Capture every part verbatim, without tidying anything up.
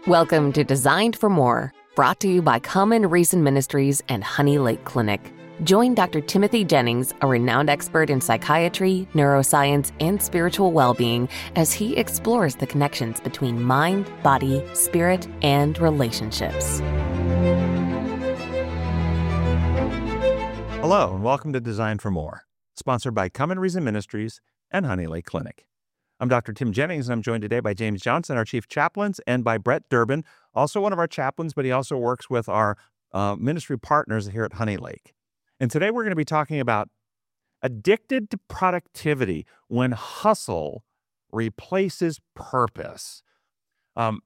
Welcome to Designed for More, brought to you by Common Reason Ministries and Honey Lake Clinic. Join Doctor Timothy Jennings, a renowned expert in psychiatry, neuroscience, and spiritual well-being, as he explores the connections between mind, body, spirit, and relationships. Hello, and welcome to Designed for More, sponsored by Common Reason Ministries and Honey Lake Clinic. I'm Doctor Tim Jennings, and I'm joined today by James Johnson, our Chief Chaplains, and by Brett Durbin, also one of our chaplains, but he also works with our uh, ministry partners here at Honey Lake. And today we're going to be talking about addicted to productivity when hustle replaces purpose. Um,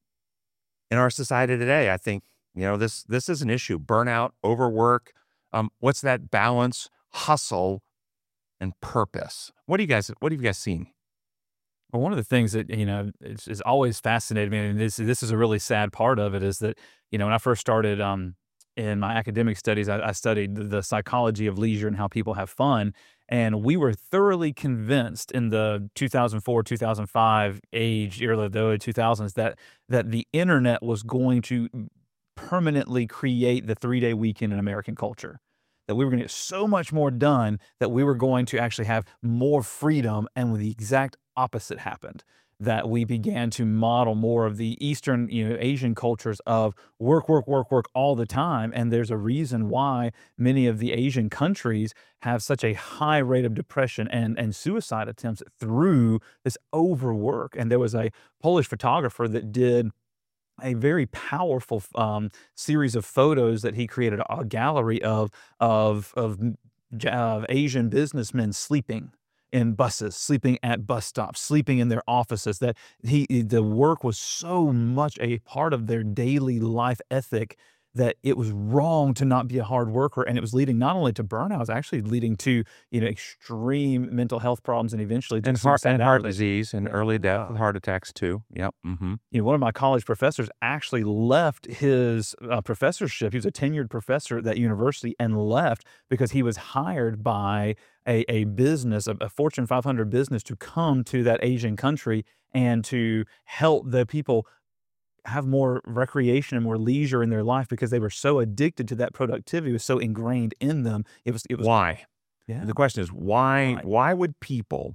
in our society today, I think, you know, this this is an issue. Burnout, overwork. Um, what's that balance? Hustle and purpose. What do you guys? What have you guys seen? Well, one of the things that, you know, is, is always fascinated me, and this this is a really sad part of it, is that, you know, when I first started um, in my academic studies, I, I studied the, the psychology of leisure and how people have fun. And we were thoroughly convinced in the two thousand four, two thousand five age, early the early two thousands, that, that the internet was going to permanently create the three-day weekend in American culture. That we were going to get so much more done, that we were going to actually have more freedom, and the exact opposite happened. That we began to model more of the Eastern, you know, Asian cultures of work, work, work, work all the time. And there's a reason why many of the Asian countries have such a high rate of depression and, and suicide attempts through this overwork. And there was a Polish photographer that did a very powerful um, series of photos that he created, a gallery of of of uh, Asian businessmen sleeping in buses, sleeping at bus stops, sleeping in their offices. That he the work was so much a part of their daily life ethic that it was wrong to not be a hard worker, and it was leading not only to burnout, it was actually leading to, you know, extreme mental health problems, and eventually to And heart, and heart disease and early death with heart attacks too. Yep. Mm-hmm. You know, one of my college professors actually left his uh, professorship. He was a tenured professor at that university, and left because he was hired by a, a business, a, a Fortune five hundred business, to come to that Asian country and to help the people have more recreation and more leisure in their life, because they were so addicted to that productivity. It was so ingrained in them. It was, it was why? Yeah. The question is why, Why? why would people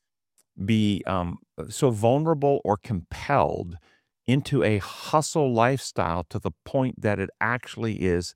be um, so vulnerable or compelled into a hustle lifestyle to the point that it actually is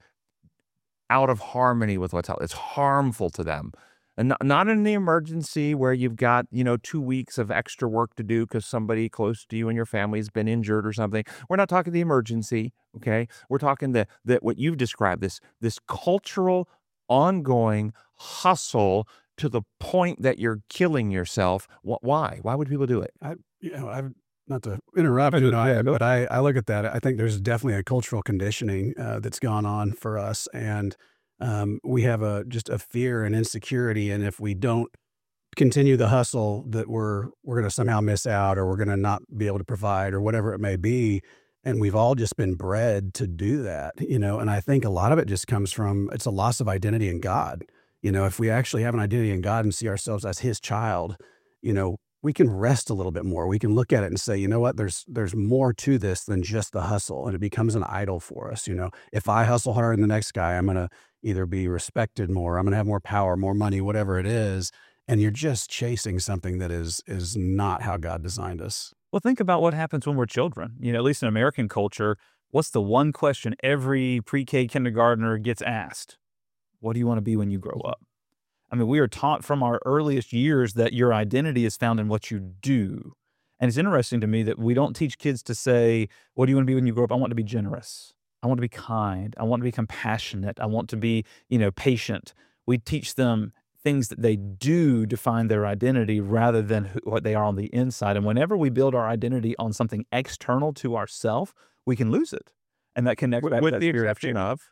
out of harmony with what's out? It's harmful to them. And not, not in the emergency where you've got, you know, two weeks of extra work to do because somebody close to you and your family has been injured or something. We're not talking the emergency, okay? We're talking the, the what you've described, this, this cultural, ongoing hustle to the point that you're killing yourself. Wh- Why? Why would people do it? I, you know, I've not to interrupt, you know, I, but I, I look at that. I think there's definitely a cultural conditioning uh, that's gone on for us, and um, we have a just a fear and insecurity, and if we don't continue the hustle, that we're we're going to somehow miss out, or we're going to not be able to provide, or whatever it may be. And we've all just been bred to do that, you know. And I think a lot of it just comes from it's a loss of identity in God. You know, if we actually have an identity in God and see ourselves as His child, you know, we can rest a little bit more. We can look at it and say, you know what, there's there's more to this than just the hustle. And it becomes an idol for us. You know, if I hustle harder than the next guy, I'm going to either be respected more, I'm going to have more power, more money, whatever it is. And you're just chasing something that is is not how God designed us. Well, think about what happens when we're children. You know, at least in American culture, what's the one question every pre-K kindergartner gets asked? What do you want to be when you grow up? I mean, we are taught from our earliest years that your identity is found in what you do. And it's interesting to me that we don't teach kids to say, what do you want to be when you grow up? I want to be generous. I want to be kind. I want to be compassionate. I want to be, you know, patient. We teach them things that they do define their identity rather than who, what they are on the inside. And whenever we build our identity on something external to ourselves, we can lose it. And that connects With, back with to that the spirit exception of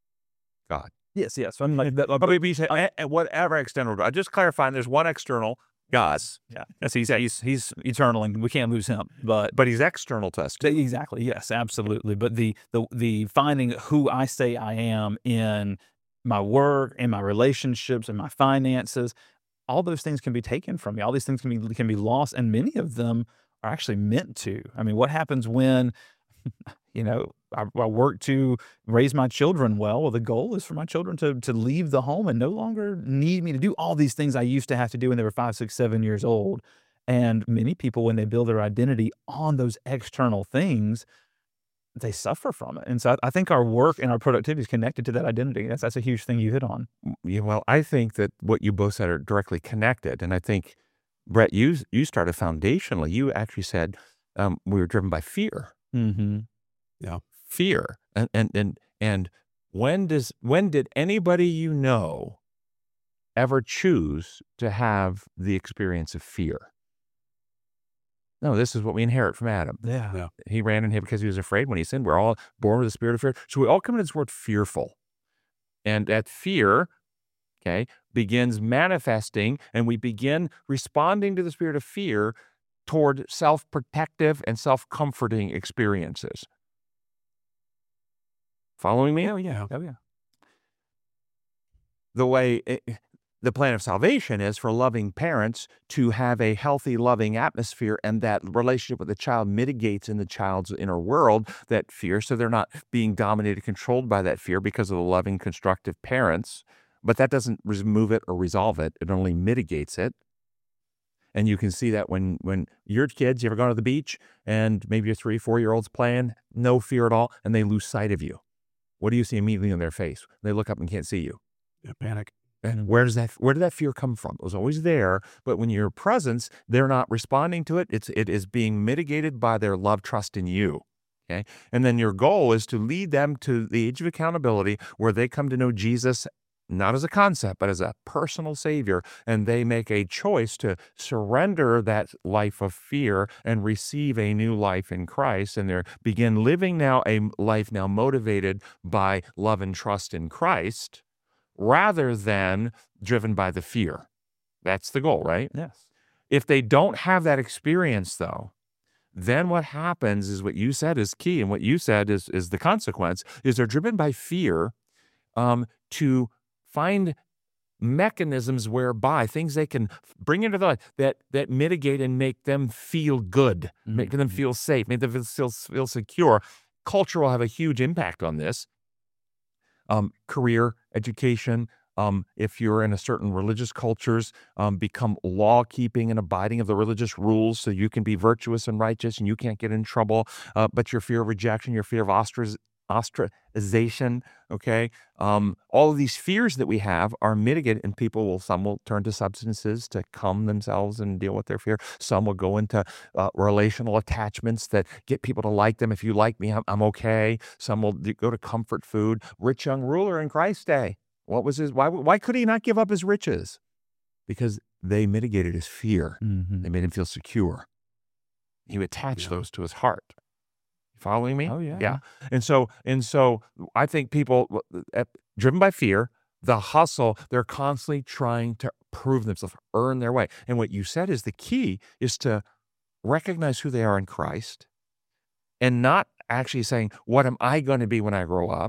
God. Yes, yes. I'm like that. But we say, eh, eh, whatever external, I just clarifying, there's one external, God. Yeah, yes, he's he's he's eternal, and we can't lose him. But But he's external to us too. exactly, yes, absolutely. But the the the finding who I say I am in my work, in my relationships, in my finances, all those things can be taken from me. All these things can be can be lost, and many of them are actually meant to. I mean, what happens when you know, I, I work to raise my children well. Well, the goal is for my children to to leave the home and no longer need me to do all these things I used to have to do when they were five, six, seven years old. And many people, when they build their identity on those external things, they suffer from it. And so I, I think our work and our productivity is connected to that identity. That's that's a huge thing you hit on. Yeah, well, I think that what you both said are directly connected. And I think, Brett, you you started foundationally. You actually said um, we were driven by fear. Mm-hmm. Yeah. Fear. And, and, and, and when does, when did anybody you know ever choose to have the experience of fear? No, this is what we inherit from Adam. Yeah. Yeah. He ran in him because he was afraid when he sinned. We're all born with the spirit of fear. So we all come into this word fearful. And that fear, okay, begins manifesting, and we begin responding to the spirit of fear toward self-protective and self-comforting experiences. Following me? Oh, yeah. Oh, yeah. The way it, the plan of salvation is for loving parents to have a healthy, loving atmosphere, and that relationship with the child mitigates in the child's inner world that fear, so they're not being dominated, controlled by that fear because of the loving, constructive parents. But that doesn't remove it or resolve it. It only mitigates it. And you can see that when, when your kids, you ever gone to the beach and maybe your three, four-year-old's playing, no fear at all, and they lose sight of you. What do you see immediately on their face? They look up and can't see you. Yeah, panic. And where does that, where did that fear come from? It was always there, but when your presence, they're not responding to it. It's, it is being mitigated by their love, trust in you. Okay. And then your goal is to lead them to the age of accountability where they come to know Jesus, not as a concept, but as a personal savior. And they make a choice to surrender that life of fear and receive a new life in Christ. And they begin living now a life now motivated by love and trust in Christ, rather than driven by the fear. That's the goal, right? Yes. If they don't have that experience, though, then what happens is what you said is key, and what you said is, is the consequence, is they're driven by fear um, to find mechanisms whereby things they can bring into their life that, that mitigate and make them feel good, mm-hmm. make them feel safe, make them feel, feel secure. Culture will have a huge impact on this. Um, career, education, um, if you're in a certain religious cultures, um, become law-keeping and abiding of the religious rules so you can be virtuous and righteous and you can't get in trouble. Uh, but your fear of rejection, your fear of ostrac- ostracization, okay? Um, all of these fears that we have are mitigated, and people will, some will turn to substances to calm themselves and deal with their fear. Some will go into uh, relational attachments that get people to like them. If you like me, I'm, I'm okay. Some will go to comfort food. Rich young ruler in Christ's day, what was his, why, why could he not give up his riches? Because they mitigated his fear. Mm-hmm. They made him feel secure. He attached Yeah. those to his heart. Following me? Oh, yeah. Yeah. And so, and so I think people uh, driven by fear, the hustle, they're constantly trying to prove themselves, earn their way. And what you said is the key is to recognize who they are in Christ and not actually saying, what am I going to be when I grow up?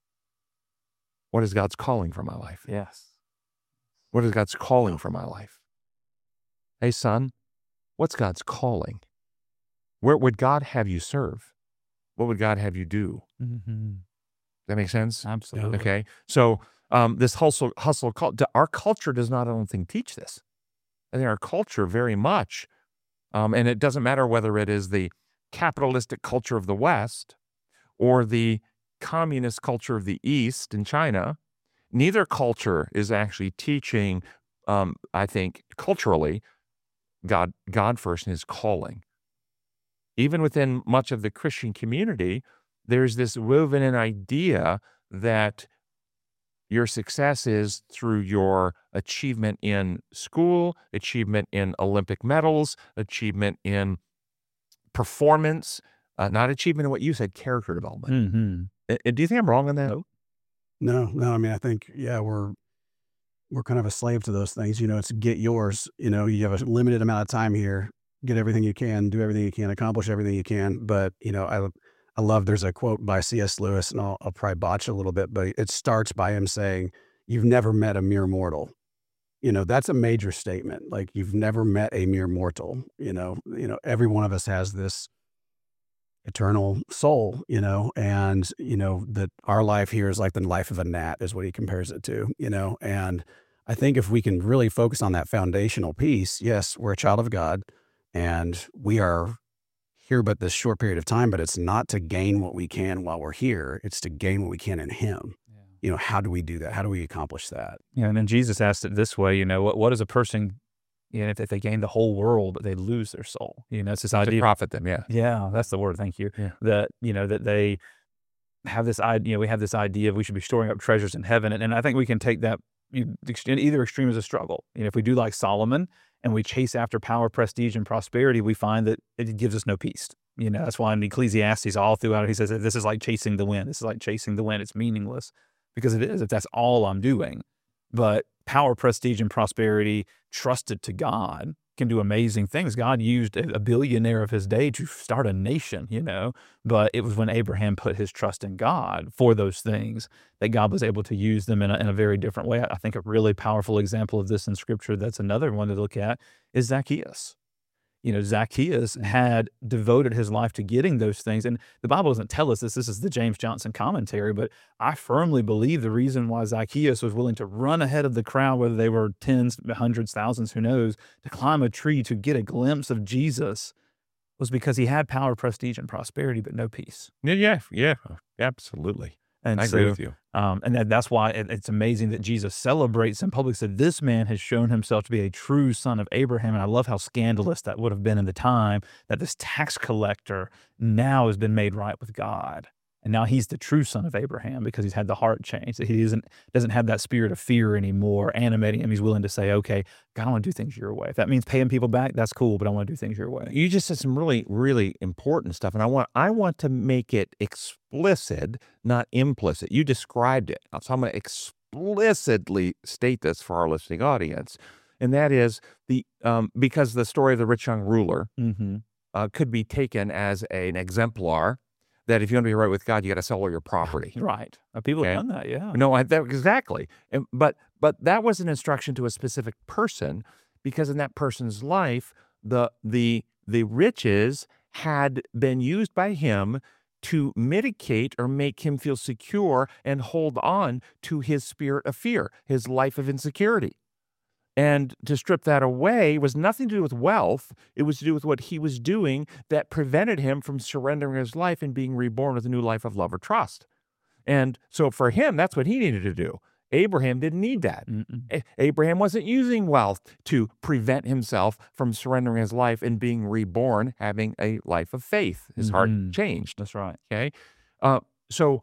What is God's calling for my life? Yes. What is God's calling for my life? Hey, son, what's God's calling? Where would God have you serve? What would God have you do? Mm-hmm. That makes sense? Absolutely. Okay. So um, this hustle, hustle, our culture does not, I don't think, teach this. I think our culture very much, um, and it doesn't matter whether it is the capitalistic culture of the West or the communist culture of the East in China, neither culture is actually teaching, um, I think, culturally, God, God first and his calling. Even within much of the Christian community, there's this woven in idea that your success is through your achievement in school, achievement in Olympic medals, achievement in performance, uh, not achievement in what you said, character development. Mm-hmm. Uh, Do you think I'm wrong on that? No. No, no. I mean, I think, yeah, we're, we're kind of a slave to those things. You know, it's get yours. You know, you have a limited amount of time here. Get everything you can, do everything you can, accomplish everything you can. But, you know, I, I love, there's a quote by C S Lewis, and I'll, I'll probably botch a little bit, but it starts by him saying, you've never met a mere mortal. You know, that's a major statement. Like, you've never met a mere mortal. You know, you know, every one of us has this eternal soul, you know, and, you know, that our life here is like the life of a gnat is what he compares it to, you know, and I think if we can really focus on that foundational piece, yes, we're a child of God and we are here but this short period of time, but it's not to gain what we can while we're here. It's to gain what we can in him. Yeah. You know, how do we do that? How do we accomplish that? Yeah, and then Jesus asked it this way, you know, what what is a person, you know, if, if they gain the whole world, but they lose their soul? You know, it's this To idea. profit them, yeah. Yeah, that's the word. Thank you. Yeah. That, you know, that they have this idea, you know, we have this idea of we should be storing up treasures in heaven. And, and I think we can take that you- in either extreme as a struggle. You know, if we do like Solomon and we chase after power, prestige, and prosperity, we find that it gives us no peace. You know, that's why in Ecclesiastes all throughout, he says that this is like chasing the wind. This is like chasing the wind. It's meaningless because it is if that's all I'm doing. But power, prestige, and prosperity trusted to God can do amazing things. God used a billionaire of his day to start a nation, you know, but it was when Abraham put his trust in God for those things that God was able to use them in a, in a very different way. I think a really powerful example of this in scripture, that's another one to look at, is Zacchaeus. You know, Zacchaeus had devoted his life to getting those things. And the Bible doesn't tell us this. This is the James Johnson commentary, but I firmly believe the reason why Zacchaeus was willing to run ahead of the crowd, whether they were tens, hundreds, thousands, who knows, to climb a tree to get a glimpse of Jesus was because he had power, prestige, and prosperity, but no peace. Yeah, yeah, yeah, absolutely. And I so, agree with you. Um, and that, that's why it, it's amazing that Jesus celebrates in public, said, this man has shown himself to be a true son of Abraham. And I love how scandalous that would have been in the time, that this tax collector now has been made right with God. And now he's the true son of Abraham because he's had the heart change, that he doesn't, doesn't have that spirit of fear anymore animating him. He's willing to say, okay, God, I want to do things your way. If that means paying people back, that's cool, but I want to do things your way. You just said some really, really important stuff, and I want I want to make it explicit, not implicit. You described it, so I'm going to explicitly state this for our listening audience, and that is the um, because the story of the rich young ruler Mm-hmm. uh, could be taken as a, an exemplar that if you want to be right with God, you got to sell all your property. Right. Uh, People Okay. have done that, yeah. No, I, that, exactly. And, but but that was an instruction to a specific person, because in that person's life, the the the riches had been used by him to mitigate or make him feel secure and hold on to his spirit of fear, his life of insecurity. And to strip that away was nothing to do with wealth. It was to do with what he was doing that prevented him from surrendering his life and being reborn with a new life of love or trust. And so for him, that's what he needed to do. Abraham didn't need that. Mm-mm. A- Abraham wasn't using wealth to prevent himself from surrendering his life and being reborn, having a life of faith. His heart Mhm. changed. That's right. Okay. Uh, so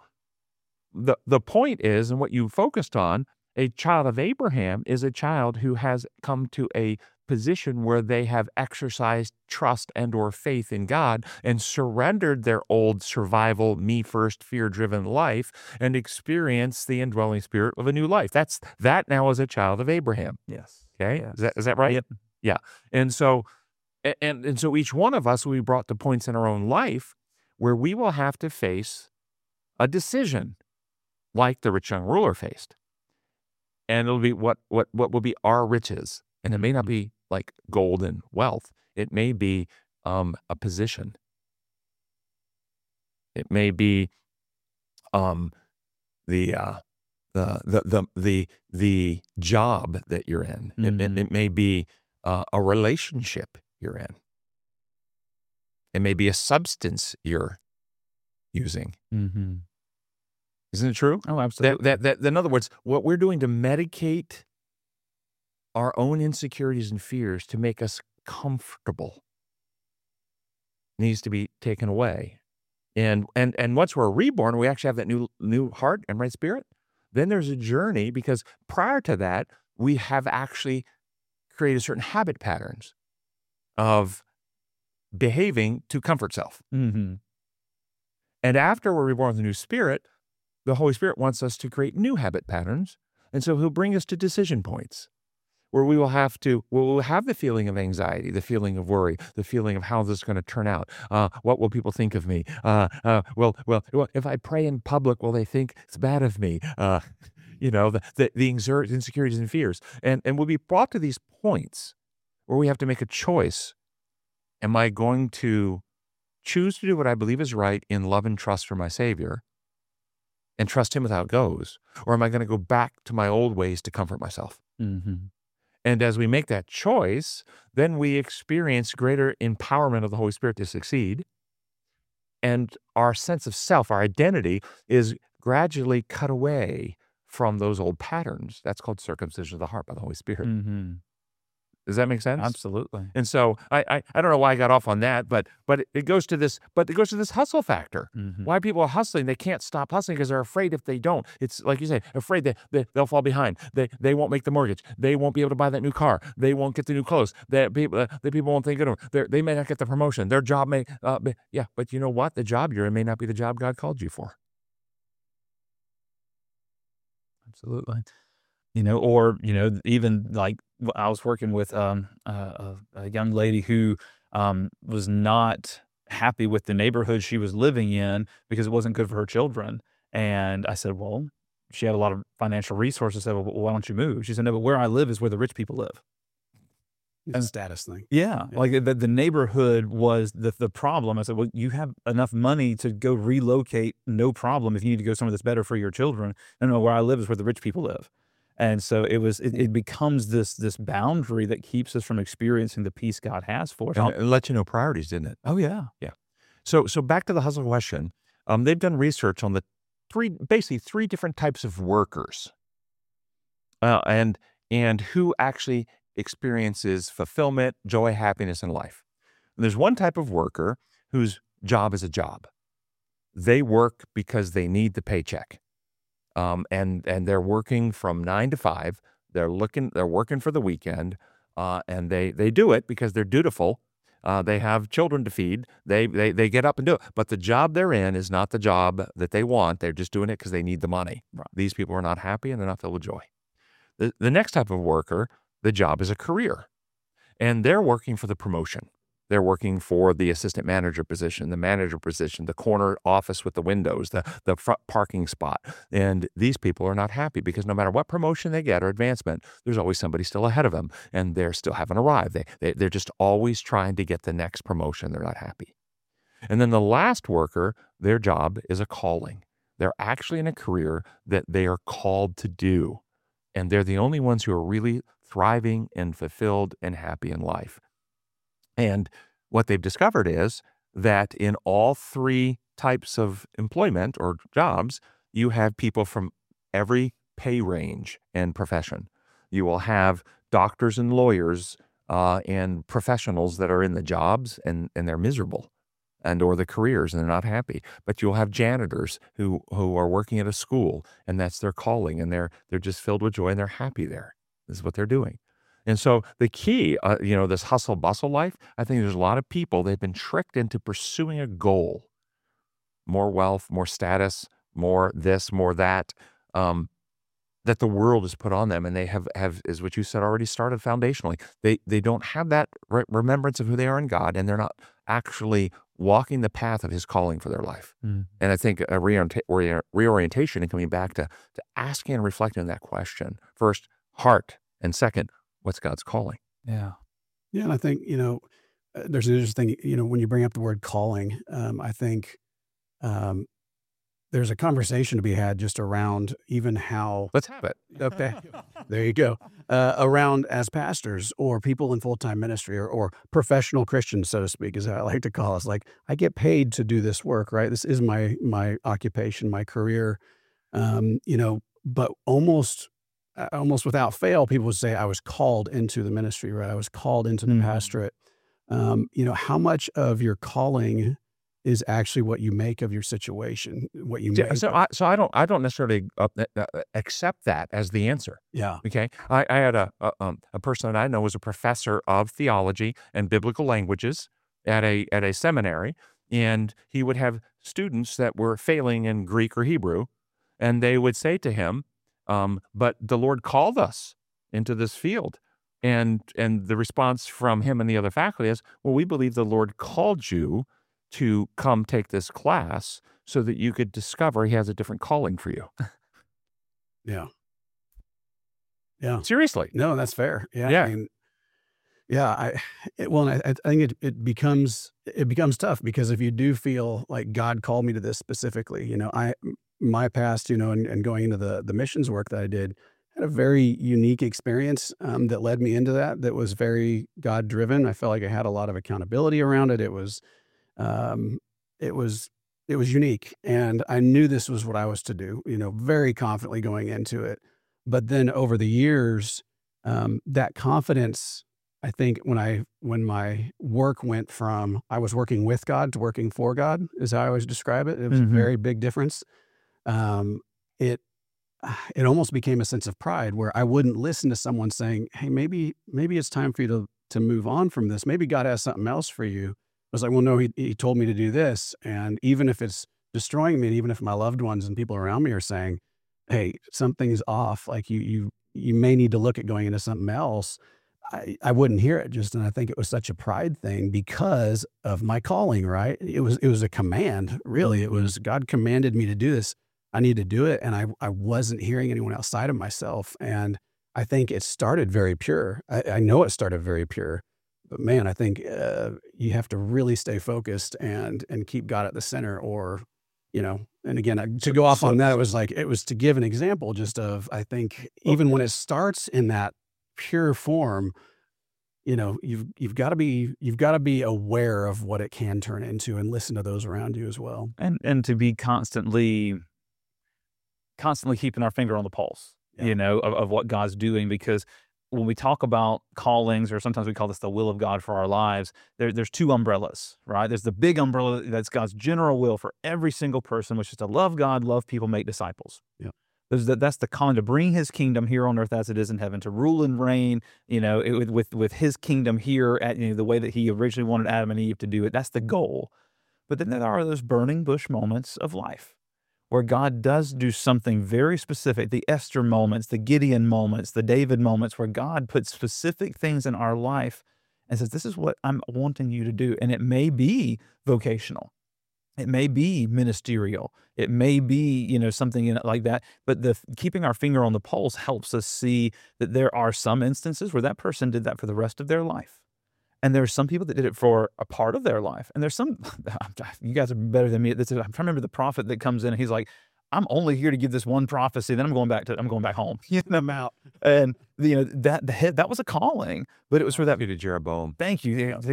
the the point is, and what you focused on, a child of Abraham is a child who has come to a position where they have exercised trust and or faith in God and surrendered their old survival, me first, fear-driven life and experienced the indwelling spirit of a new life. That's that now is a child of Abraham. Yes. Okay. Yes. Is that is that right? Yep. Yeah. And so a- and and so each one of us will be brought to points in our own life where we will have to face a decision like the rich young ruler faced. And it'll be what what what will be our riches. And it may not be like gold and wealth. It may be um, a position. It may be um, the uh, the the the the the job that you're in. It, it, Mhm. it may be uh, a relationship you're in. It may be a substance you're using. Mm-hmm. Isn't it true? Oh, That, absolutely. that, that, in other words, what we're doing to medicate our own insecurities and fears to make us comfortable needs to be taken away. And, and, and once we're reborn, we actually have that new, new heart and right spirit. Then there's a journey, because prior to that, we have actually created certain habit patterns of behaving to comfort self. Mm-hmm. And after we're reborn with a new spirit, the Holy Spirit wants us to create new habit patterns. And so he'll bring us to decision points where we will have to, we'll have the feeling of anxiety, the feeling of worry, the feeling of how this is going to turn out. Uh, what will people think of me? Uh, uh, well, well, well, if I pray in public, will they think it's bad of me? Uh, you know, the, the, the insecurities and fears. And, and we'll be brought to these points where we have to make a choice. Am I going to choose to do what I believe is right in love and trust for my Savior and trust him with how it goes? Or am I going to go back to my old ways to comfort myself? Mm-hmm. And as we make that choice, then we experience greater empowerment of the Holy Spirit to succeed. And our sense of self, our identity, is gradually cut away from those old patterns. That's called circumcision of the heart by the Holy Spirit. Mm-hmm. Does that make sense? Absolutely. And so I, I I don't know why I got off on that, but but it, it goes to this, but it goes to this hustle factor. Mm-hmm. Why people are hustling, they can't stop hustling because they're afraid if they don't. It's like you say, afraid that they, they'll fall behind. They they won't make the mortgage. They won't be able to buy that new car. They won't get the new clothes. That people uh, the people won't think of them. They're, they may not get the promotion. Their job may uh, be, yeah, but you know what? The job you're in may not be the job God called you for. Absolutely. You know, or, you know, even like I was working with um, a, a young lady who um, was not happy with the neighborhood she was living in because it wasn't good for her children. And I said, well, she had a lot of financial resources. I said, well, why don't you move? She said, no, but where I live is where the rich people live. It's a status thing. Yeah, Yeah. like the, the neighborhood was the the problem. I said, well, you have enough money to go relocate, no problem. If you need to go somewhere that's better for your children, no, no, where I live is where the rich people live. And so it was. It, it becomes this this boundary that keeps us from experiencing the peace God has for us. And it let you know priorities, didn't it? Oh yeah, So so back to the hustle question. Um, they've done research on the three, basically three different types of workers, uh, and and who actually experiences fulfillment, joy, happiness in life. And there's one type of worker whose job is a job. They work because they need the paycheck, um, and and they're working from nine to five. They're looking, they're working for the weekend, uh, and they they do it because they're dutiful. Uh, they have children to feed. They, they they get up and do it. But the job they're in is not the job that they want. They're just doing it because they need the money. Right. These people are not happy and they're not filled with joy. The, the next type of worker, the job is a career. And they're working for the promotion. They're working for the assistant manager position, the manager position, the corner office with the windows, the, the front parking spot. And these people are not happy because no matter what promotion they get or advancement, there's always somebody still ahead of them and they're still haven't arrived. They, they, they're just always trying to get the next promotion. They're not happy. And then the last worker, their job is a calling. They're actually in a career that they are called to do. And they're the only ones who are really thriving and fulfilled and happy in life. And what they've discovered is that in all three types of employment or jobs, you have people from every pay range and profession. You will have doctors and lawyers uh, and professionals that are in the jobs and, and they're miserable and or the careers and they're not happy. But you'll have janitors who who are working at a school and that's their calling and they're they're just filled with joy and they're happy there. This is what they're doing. And so the key, uh, you know, this hustle bustle life, I think there's a lot of people, they've been tricked into pursuing a goal, more wealth, more status, more this, more that, um, that the world has put on them. And they have, have, is what you said, already started foundationally. They, they don't have that re- remembrance of who they are in God, and they're not actually walking the path of his calling for their life. Mm. And I think a reorienta- re- reorientation and coming back to, to asking and reflecting on that question, first, heart, and second, what's God's calling? yeah, Yeah, and I think, you know, uh, there's an interesting, you know, when you bring up the word calling, um, I think um, there's a conversation to be had just around even how, Let's have it. okay, there you go, uh, around as pastors or people in full-time ministry or, or professional Christians, so to speak, is how I like to call us. Like, I get paid to do this work, right? This is my my occupation, my career, um, you know, but almost uh, almost without fail, people would say I was called into the ministry, right? I was called into the Mhm. pastorate. Um, you know, how much of your calling is actually what you make of your situation, what you Yeah, make. so I so I don't I don't necessarily uh, uh, accept that as the answer. Yeah. Okay, I, I had a a, um, a person that I know was a professor of theology and biblical languages at a at a seminary, and he would have students that were failing in Greek or Hebrew, and they would say to him, um, "But the Lord called us into this field." And and the response from him and the other faculty is, "Well, we believe the Lord called you to come take this class so that you could discover he has a different calling for you." Yeah. Yeah. Seriously. No, that's fair. Yeah. Yeah. I mean, Yeah, I it, well, I, I think it it becomes it becomes tough because if you do feel like God called me to this specifically, you know, I my past, you know, and, and going into the the missions work that I did, had a very unique experience um, that led me into that. That was very God driven. I felt like I had a lot of accountability around it. It was, um, it was it was unique, and I knew this was what I was to do. You know, very confidently going into it. But then over the years, um, that confidence, I think when I when my work went from I was working with God to working for God, is how I always describe it. It was a hmm very big difference. Um, it it almost became a sense of pride where I wouldn't listen to someone saying, "Hey, maybe maybe it's time for you to to move on from this. Maybe God has something else for you." I was like, "Well, no, he he told me to do this, and even if it's destroying me, and even if my loved ones and people around me are saying, 'Hey, something's off. Like you you you may need to look at going into something else.'" I, I wouldn't hear it just, and I think it was such a pride thing because of my calling, right? It was, it was a command, really. It was God commanded me to do this. I need to do it. And I, I wasn't hearing anyone outside of myself. And I think it started very pure. I, I know it started very pure, but man, I think uh, you have to really stay focused and, and keep God at the center or, you know, and again, I- to go off So, on that, it was like, it was to give an example just of, I think even when it starts in that pure form, you know, you've you've got to be you've got to be aware of what it can turn into and listen to those around you as well. And and to be constantly constantly keeping our finger on the pulse, Yeah. you know, of, of what God's doing. Because when we talk about callings, or sometimes we call this the will of God for our lives, there, there's two umbrellas, right? There's the big umbrella that's God's general will for every single person, which is to love God, love people, make disciples. Yeah. There's the, that's the calling to bring His kingdom here on earth as it is in heaven, to rule and reign, you know, it, with, with with His kingdom here at, you know, the way that He originally wanted Adam and Eve to do it. That's the goal. But then there are those burning bush moments of life where God does do something very specific, the Esther moments, the Gideon moments, the David moments, where God puts specific things in our life and says, this is what I'm wanting you to do. And it may be vocational. It may be ministerial. It may be, you know, something in it like that. But the keeping our finger on the pulse helps us see that there are some instances where that person did that for the rest of their life. And there are some people that did it for a part of their life. And there's some, you guys are better than me at this. I'm trying to remember the prophet that comes in and he's like, I'm only here to give this one prophecy. Then I'm going back to, I'm going back home. Getting them out. And, you know, that, that was a calling, but it was for that. to Jeroboam. Thank you. Yeah,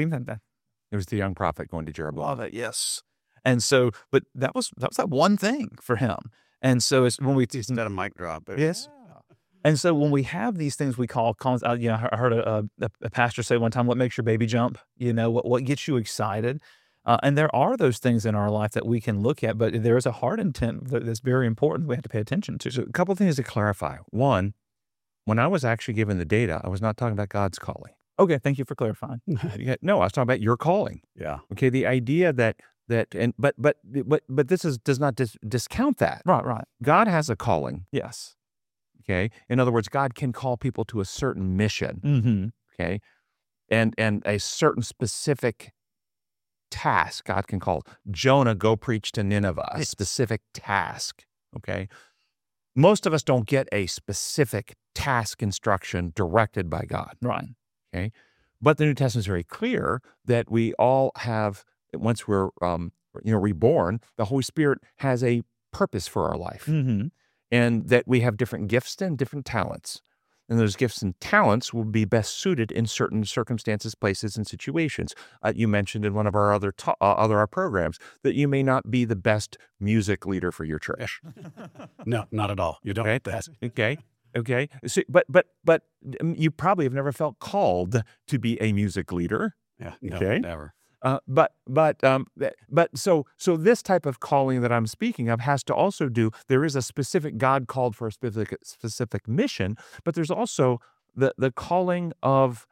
It was the young prophet going to Jeroboam. love it. Yes. And so, but that was, that was that one thing for him. And so it's when we, Isn't that a mic drop? But yes. And so when we have these things we call, cons- uh, you know, I heard a, a, a pastor say one time, what makes your baby jump? You know, what, what gets you excited? Uh, and there are those things in our life that we can look at, but there is a heart intent that, that's very important we have to pay attention to. So a couple of things to clarify. One, when I was actually given the data, I was not talking about God's calling. Okay, thank you for clarifying. Yeah, no, I was talking about your calling. Yeah. Okay, the idea that that and but but but but this is does not dis- discount that. Right, right. God has a calling. Yes. Okay, in other words, God can call people to a certain mission. Mm-hmm. Okay, and and a certain specific task. God can call Jonah, go preach to Nineveh. A specific task. Okay, most of us don't get a specific task instruction directed by God. Right. Okay, but the New Testament is very clear that we all have, once we're um, you know reborn, the Holy Spirit has a purpose for our life, Mm-hmm. and that we have different gifts and different talents, and those gifts and talents will be best suited in certain circumstances, places, and situations. Uh, you mentioned in one of our other ta- uh, other our programs that you may not be the best music leader for your church. No, not at all. You don't. Okay, that's okay. Okay, so, but but but um, you probably have never felt called to be a music leader. Yeah. No, Okay. never. Uh, but but um th- but so so this type of calling that I'm speaking of has to also do. There is a specific God called for a specific specific mission, but there's also the the calling of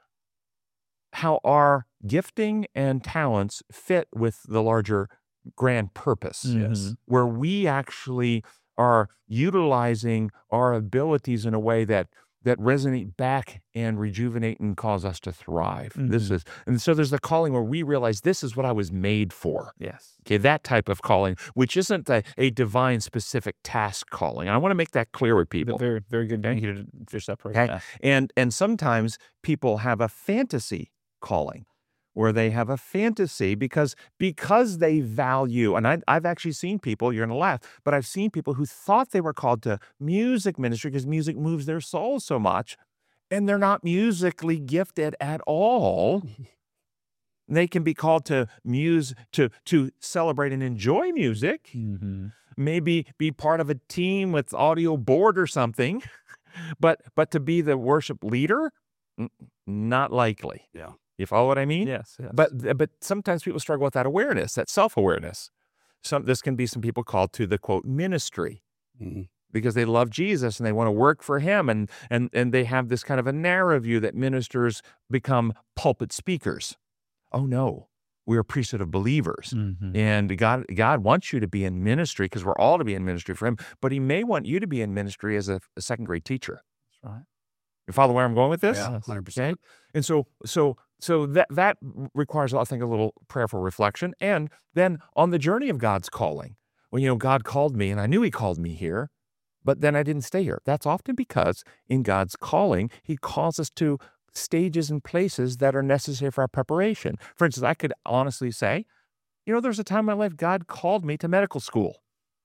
how our gifting and talents fit with the larger grand purpose. Yes. Where we actually are utilizing our abilities in a way that that resonate back and rejuvenate and cause us to thrive. This Mhm. is, and so there's the calling where we realize this is what I was made for. Yes. Okay, that type of calling, which isn't a, a divine specific task calling. And I want to make that clear with people. Very, very good. Thank you to, to separate Okay. that. And and sometimes people have a fantasy calling, where they have a fantasy because because they value, and I, I've actually seen people, you're going to laugh, but I've seen people who thought they were called to music ministry because music moves their soul so much, and they're not musically gifted at all. They can be called to muse, to, to celebrate and enjoy music, Mm-hmm. maybe be part of a team with audio board or something, but but to be the worship leader, N- not likely. Yeah. You follow what I mean? Yes, yes. But but sometimes people struggle with that awareness, that self-awareness. Some this can be some people called to the quote ministry Mhm. because they love Jesus and they want to work for him, and and and they have this kind of a narrow view that ministers become pulpit speakers. Oh no, we are priesthood of believers. Mm-hmm. And God God wants you to be in ministry because we're all to be in ministry for him, but he may want you to be in ministry as a, a second grade teacher. That's right. You follow where I'm going with this? Yeah, Yes. one hundred percent. Okay. And so so so that that requires, I think, a little prayerful reflection. And then on the journey of God's calling, when you know God called me and I knew he called me here, but then I didn't stay here. That's often because in God's calling, he calls us to stages and places that are necessary for our preparation. For instance, I could honestly say, you know, there's a time in my life God called me to medical school.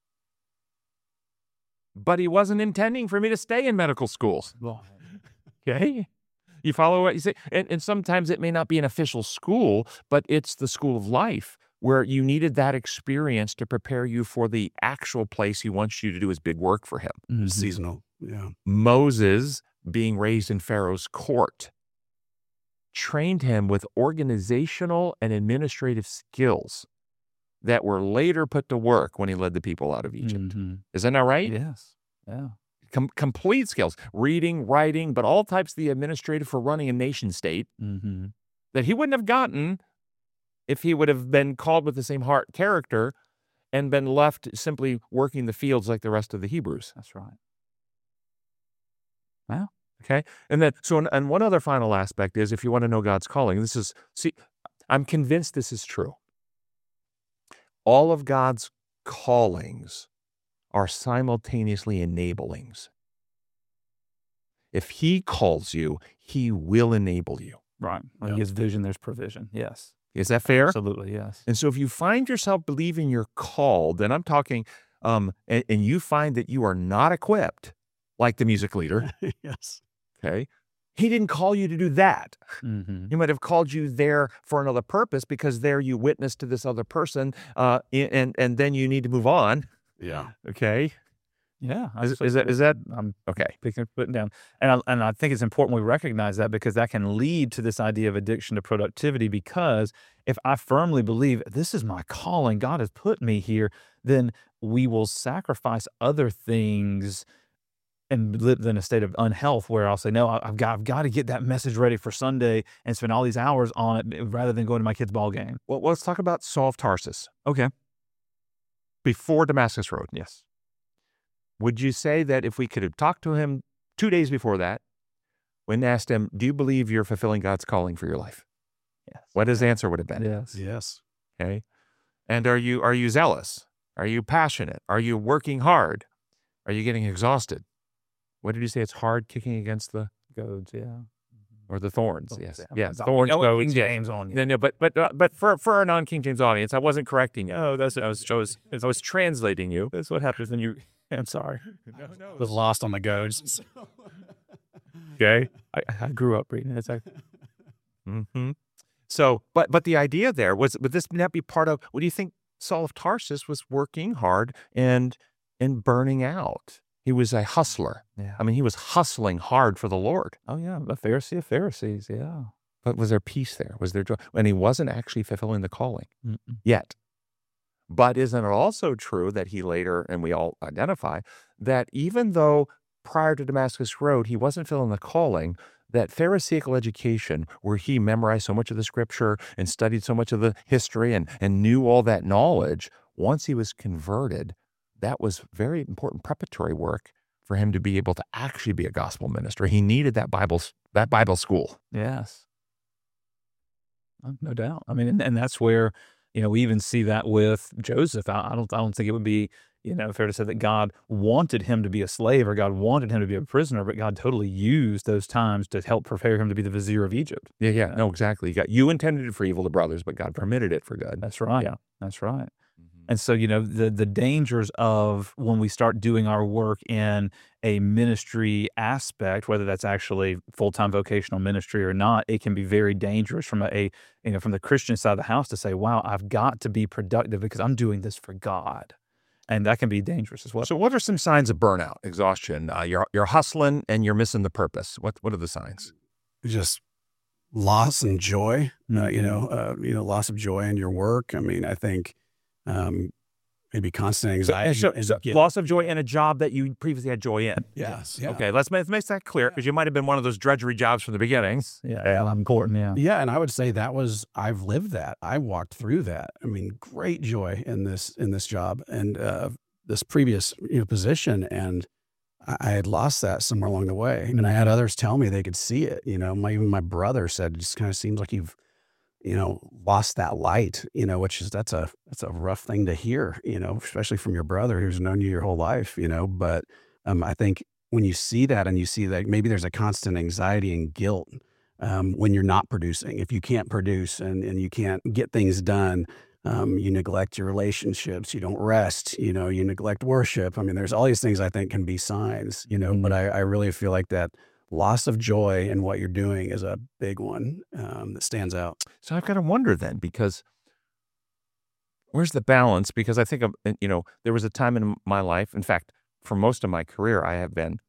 But he wasn't intending for me to stay in medical school. Okay? You follow what you say? And, and sometimes it may not be an official school, but it's the school of life where you needed that experience to prepare you for the actual place he wants you to do his big work for him. Mm-hmm. Seasonal. Yeah. Moses, being raised in Pharaoh's court, trained him with organizational and administrative skills that were later put to work when he led the people out of Egypt. Mm-hmm. Isn't that right? Yes. Yeah. Com- complete skills, reading, writing, but all types of the administrative for running a nation state Mm-hmm. that he wouldn't have gotten if he would have been called with the same heart character and been left simply working the fields like the rest of the Hebrews. That's right. Okay. And then, so, and, and one other final aspect is if you want to know God's calling, this is, see, I'm convinced this is true. All of God's callings are simultaneously enablings. If he calls you, he will enable you. Right. When Yeah. he gives vision, there's provision. Yes. Is that fair? Absolutely. Yes. And so if you find yourself believing you're called, and I'm talking, um, and, and you find that you are not equipped, like the music leader, Yes. okay, he didn't call you to do that. Mm-hmm. He might have called you there for another purpose because there you witnessed to this other person, uh, and and then you need to move on. Yeah. Okay, Yeah. is, is that is that I'm okay? picking putting down, and I, and I think it's important we recognize that because that can lead to this idea of addiction to productivity. Because if I firmly believe this is my calling, God has put me here, then we will sacrifice other things and live in a state of unhealth where I'll say, no, I- I've got, I've got to get that message ready for Sunday and spend all these hours on it rather than going to my kid's ball game. Well, let's talk about Saul of Tarsus Okay. before Damascus Road. Yes. Would you say that if we could have talked to him two days before that, when asked him, "Do you believe you're fulfilling God's calling for your life?" Yes. What his answer would have been? Yes. Yes. Okay. And are you are you zealous? Are you passionate? Are you working hard? Are you getting exhausted? What did you say? It's hard kicking against the Goads. Yeah. or the thorns? Thorns, Yes, yeah. yes, Oh, thorns. oh, goads. King James on you. No, no, but but uh, but for for a non King James audience, I wasn't correcting you. Oh, that's I was I was I was translating you. That's what happens when you. I'm sorry. No, no. Was lost on the goads. Okay. I, I grew up reading it. It's like, Mm-hmm. So, but but the idea there was, would this not be part of? What do you think? Saul of Tarsus was working hard and and burning out. He was a hustler. yeah. I mean, he was hustling hard for the Lord. Oh, yeah. A Pharisee of Pharisees. Yeah. But was there peace there? Was there joy? And he wasn't actually fulfilling the calling Mm-mm. yet. But isn't it also true that he later, and we all identify, that even though prior to Damascus Road, he wasn't filling the calling, that Pharisaical education, where he memorized so much of the scripture and studied so much of the history and, and knew all that knowledge, once he was converted, that was very important preparatory work for him to be able to actually be a gospel minister. He needed that Bible, that Bible school. Yes. Uh, No doubt. I mean, and, and that's where you know, we even see that with Joseph. I, I don't, I don't think it would be, you know, fair to say that God wanted him to be a slave or God wanted him to be a prisoner, but God totally used those times to help prepare him to be the vizier of Egypt. Yeah, yeah, no, exactly. You got you intended it for evil, the brothers, but God permitted it for good. That's right. Yeah. That's right. And so, you know, the the dangers of when we start doing our work in a ministry aspect, whether that's actually full-time vocational ministry or not, it can be very dangerous from a, a you know, from the Christian side of the house to say, wow, I've got to be productive because I'm doing this for God. And that can be dangerous as well. So what are some signs of burnout, exhaustion? Uh, you're you're hustling and you're missing the purpose. What what are the signs? Just loss and joy, uh, Mhm. you know, uh, you know, loss of joy in your work. I mean, I think um, maybe constant anxiety. So, and so get- loss of joy in a job that you previously had joy in. Yes. Yeah. Okay, let's make, let's make that clear because you might have been one of those drudgery jobs from the beginning. Yeah, important. Yeah. Yeah, and I would say that was I've lived that. I walked through that. I mean, great joy in this in this job and uh, this previous you know, position, and I, I had lost that somewhere along the way. And I had others tell me they could see it. You know, my even my brother said it just kind of seems like you've you know lost that light. You know, which is that's a that's a rough thing to hear. You know, especially from your brother who's known you your whole life. You know, but um, I think when you see that and you see that maybe there's a constant anxiety and guilt. Um, when you're not producing, if you can't produce and, and you can't get things done, um, you neglect your relationships, you don't rest, you know, you neglect worship. I mean, there's all these things I think can be signs, you know, Mhm. but I, I really feel like that loss of joy in what you're doing is a big one um, that stands out. So I've got to wonder then, because where's the balance? Because I think, of, you know, there was a time in my life, in fact, for most of my career, I have been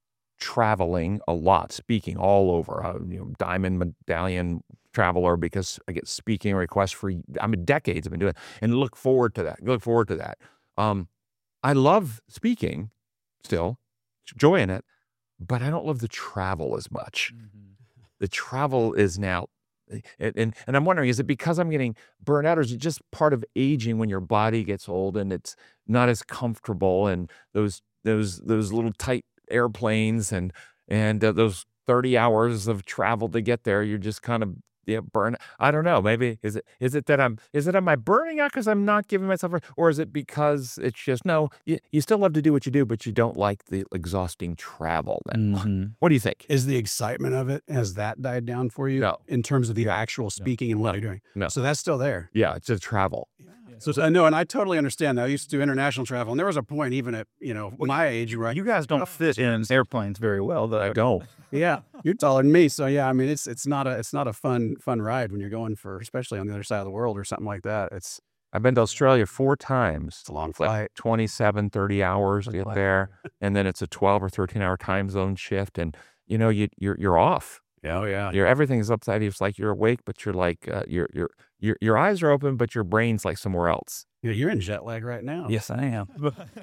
traveling a lot, speaking all over, uh, you know, diamond medallion traveler because I get speaking requests for, I mean, decades I've been doing it and look forward to that, look forward to that. Um, I love speaking still, joy in it, but I don't love the travel as much. The travel is now, and, and, and I'm wondering, is it because I'm getting burned out or is it just part of aging when your body gets old and it's not as comfortable and those, those, those little tight airplanes and and uh, those thirty hours of travel to get there, you're just kind of yeah burn. I don't know. Maybe is it is it that I'm is it am I burning out because I'm not giving myself, a- or is it because it's just no? You, you still love to do what you do, but you don't like the exhausting travel. Then Mhm. what do you think? Is the excitement of it, has that died down for you No. in terms of the actual speaking and what you're doing? No. So that's still there. Yeah, it's just travel. So, so I know, and I totally understand that. I used to do international travel, and there was a point, even at you know my age, where I, You guys don't fit in airplanes very well, though. I don't. yeah, you're taller than me, so yeah. I mean, it's it's not a it's not a fun fun ride when you're going for, especially on the other side of the world or something like that. It's I've been to Australia four times. it's a long It's like flight. twenty-seven, thirty hours to get flight. there, and then it's a twelve or thirteen hour time zone shift, and you know you you're you're off. Oh yeah, Your everything's upside. It's like you're awake, but you're like uh, your your your your eyes are open, but your brain's like somewhere else. yeah. You're in jet lag right now. Yes, I am.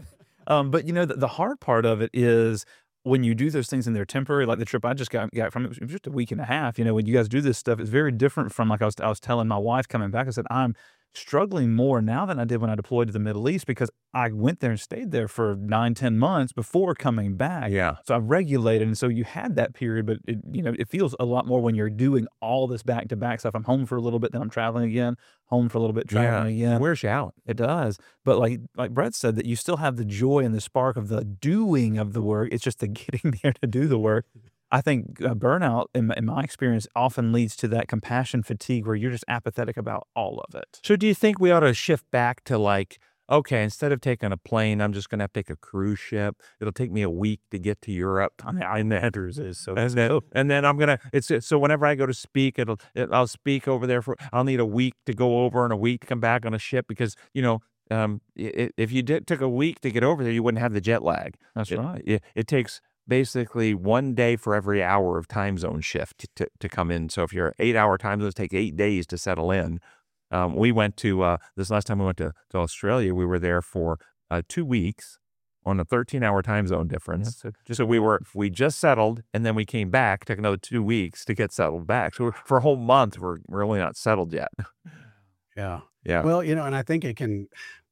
um, but you know, the, the hard part of it is when you do those things and they're temporary, like the trip I just got, got from, it was just a week and a half. You know, when you guys do this stuff, it's very different from like I was, I was telling my wife coming back, I said, I'm struggling more now than I did when I deployed to the Middle East because I went there and stayed there for nine, ten months before coming back. Yeah. So I've regulated. And so you had that period, but it, you know, it feels a lot more when you're doing all this back to back stuff. I'm home for a little bit, then I'm traveling again, home for a little bit, traveling again. Wears you out. It does. But like like Brett said, that you still have the joy and the spark of the doing of the work. It's just the getting there to do the work. I think uh, burnout, in, my- in my experience, often leads to that compassion fatigue where you're just apathetic about all of it. So do you think we ought to shift back to like, okay, instead of taking a plane, I'm just going to have to take a cruise ship. It'll take me a week to get to Europe. I mean, I know Andrews is so. And then, and then I'm gonna. It's so whenever I go to speak, it'll. It, I'll speak over there for. I'll need a week to go over and a week to come back on a ship because you know. Um, i if you did, took a week to get over there, you wouldn't have the jet lag. That's It, right. it, it takes basically one day for every hour of time zone shift to, to come in. So if you're eight hour time zones, take eight days to settle in. Um, we went to, uh, this last time we went to, to Australia, we were there for uh, two weeks on a thirteen hour time zone difference. Yeah, so So we were, we just settled and then we came back, took another two weeks to get settled back. So we're, for a whole month, we're, we're really not settled yet. Yeah. Yeah. Well, you know, and I think it can,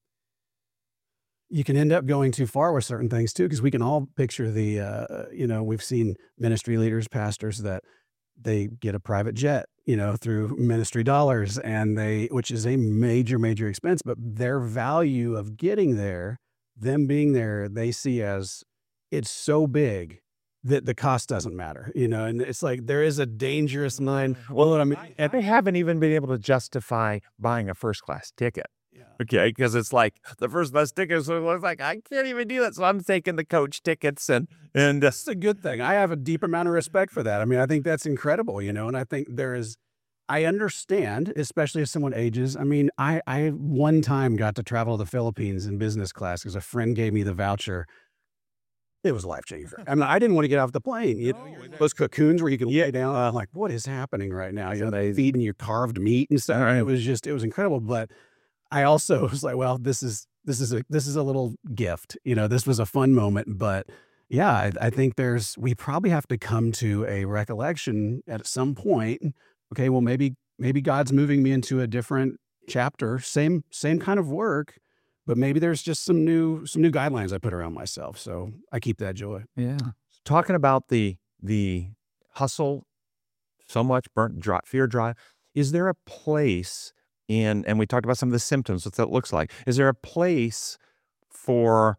you can end up going too far with certain things too, because we can all picture the, uh, you know, we've seen ministry leaders, pastors that they get a private jet you know, through ministry dollars, and they, which is a major, major expense, but their value of getting there, them being there, they see as it's so big that the cost doesn't matter, you know, and it's like there is a dangerous mind. Well, I mean, And they haven't even been able to justify buying a first class ticket. yeah. Okay, because it's like the first class tickets are like I can't even do that, so I'm taking the coach tickets, and and uh, That's a good thing. I have a deep amount of respect for that. I mean, I think that's incredible, you know, and I think there is, I understand, especially as someone ages. I mean, I, I one time got to travel to the Philippines in business class because a friend gave me the voucher. It was life changing. I mean, I didn't want to get off the plane. You know, you're in those cocoons where you can lay down. I'm like, what is happening right now? You know, they feeding you carved meat and stuff. It was just, it was incredible. But I also was like, well, this is this is a this is a little gift. You know, this was a fun moment. But yeah, I, I think there's we probably have to come to a recollection at some point. Okay, well, maybe maybe God's moving me into a different chapter. Same same kind of work. But maybe there's just some new some new guidelines I put around myself, so I keep that joy. Yeah. talking about the the hustle, so much burnt dry, fear drive. Is there a place in, and we talked about some of the symptoms, what that looks like. Is there a place for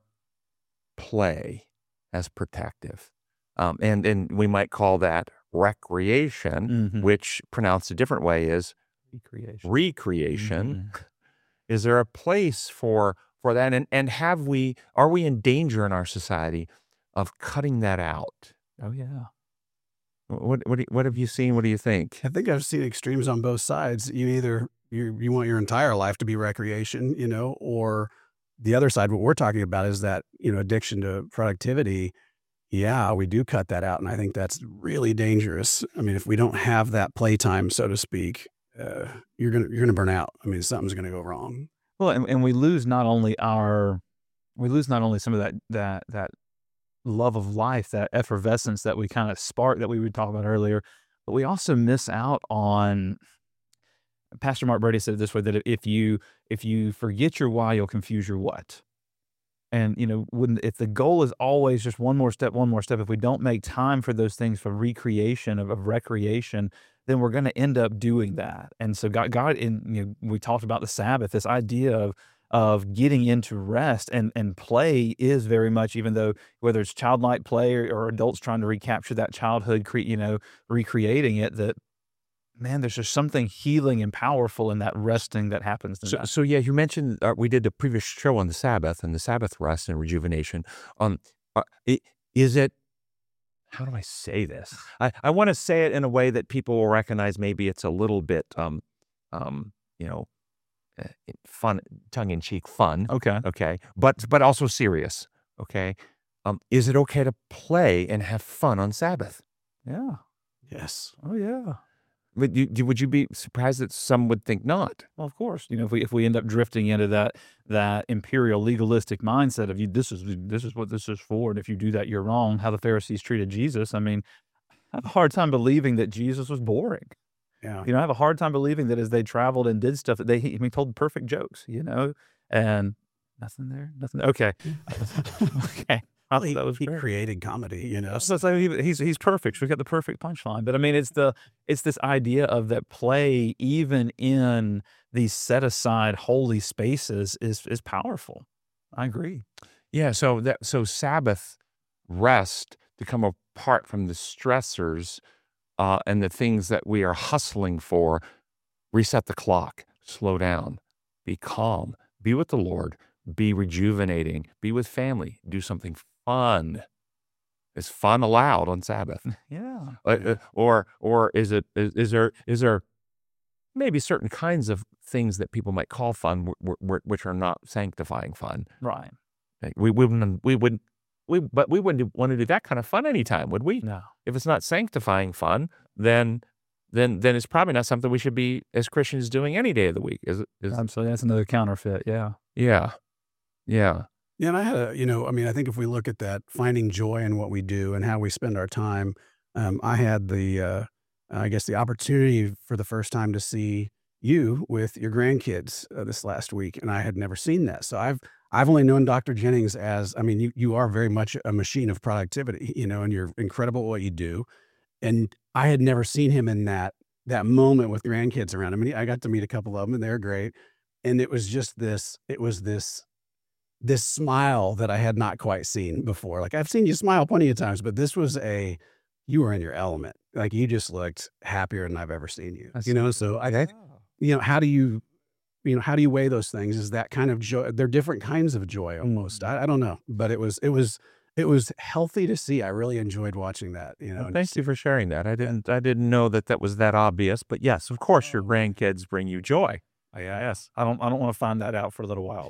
play as protective? Um, and and we might call that recreation, Mhm. which pronounced a different way is Recreation. recreation. Mhm. Is there a place for for that? And and have we are we in danger in our society of cutting that out? Oh, yeah. What what do you- what have you seen? What do you think? I think I've seen extremes on both sides. You either you you want your entire life to be recreation, you know, or the other side. What we're talking about is that, you know, addiction to productivity. Yeah, we do cut that out, and I think that's really dangerous. I mean, if we don't have that playtime, so to speak, uh, you're gonna you're gonna burn out. I mean, something's gonna go wrong. Well, and, and we lose not only our, we lose not only some of that that that love of life, that effervescence that we kind of spark that we would talk about earlier, but we also miss out on. Pastor Mark Brady said it this way, that if you if you forget your why, you'll confuse your what. And you know, when if the goal is always just one more step, one more step, if we don't make time for those things for recreation of, of recreation, then we're going to end up doing that. And so God, God, in you know, we talked about the Sabbath, this idea of of getting into rest and and play is very much, even though whether it's childlike play or, or adults trying to recapture that childhood, cre- you know, recreating it, that man, there's just something healing and powerful in that resting that happens in So, that. so yeah, you mentioned uh, we did a previous show on the Sabbath and the Sabbath rest and rejuvenation. Um, uh, i- is it? How do I say this? I, I want to say it in a way that people will recognize. Maybe it's a little bit, um, um, you know, uh, fun, tongue in cheek, fun. Okay. Okay, but but also serious. Okay, um, is it okay to play and have fun on Sabbath? Yeah. Yes. Oh, yeah. Would you do- would you be surprised that some would think not? Well, of course, you know, if we if we end up drifting into that that imperial legalistic mindset of you, this is this is what this is for, and if you do that, you're wrong. How the Pharisees treated Jesus. I mean, I have a hard time believing that Jesus was boring. Yeah. You know, I have a hard time believing that as they traveled and did stuff, that they he, I mean, told perfect jokes. You know, and nothing there, nothing. Okay, okay. I Well, thought he, that was he great. created comedy, you know. So it's like he, he's he's perfect. We've got the perfect punchline. But I mean, it's the it's this idea of that play, even in these set aside holy spaces, is is powerful. I agree. Yeah, so that so Sabbath rest to come apart from the stressors uh, and the things that we are hustling for. Reset the clock, slow down, be calm, be with the Lord, be rejuvenating, be with family, do something fun. Is fun allowed on Sabbath? Yeah. Uh, uh, or or is it is, is there is there maybe certain kinds of things that people might call fun, wh- wh- which are not sanctifying fun? Right. Like, we wouldn't we wouldn't we but we wouldn't want to do that kind of fun anytime, would we? No. If it's not sanctifying fun, then then then it's probably not something we should be as Christians doing any day of the week. Is it? Is, Absolutely. That's another counterfeit. Yeah. yeah, yeah, Yeah, and I had a, you know, I mean, I think if we look at that, finding joy in what we do and how we spend our time, um, I had the, uh, I guess, the opportunity for the first time to see you with your grandkids uh, this last week, and I had never seen that. So I've I've only known Doctor Jennings as, I mean, you you are very much a machine of productivity, you know, and you're incredible at what you do, and I had never seen him in that that moment with grandkids around. I mean, I got to meet a couple of them, and they're great. And it was just this. It was this this smile that I had not quite seen before. Like, I've seen you smile plenty of times, but this was a, you were in your element. Like, you just looked happier than I've ever seen you. That's You know, so I, I, you know, how do you, you know, how do you weigh those things? Is that kind of joy? They're different kinds of joy almost. I, I don't know, but it was, it was, it was healthy to see. I really enjoyed watching that, you know. Well, and thank just- you for sharing that. I didn't I didn't know that that was that obvious, but yes, of course your grandkids bring you joy. Yes, I don't. I don't want to find that out for a little while.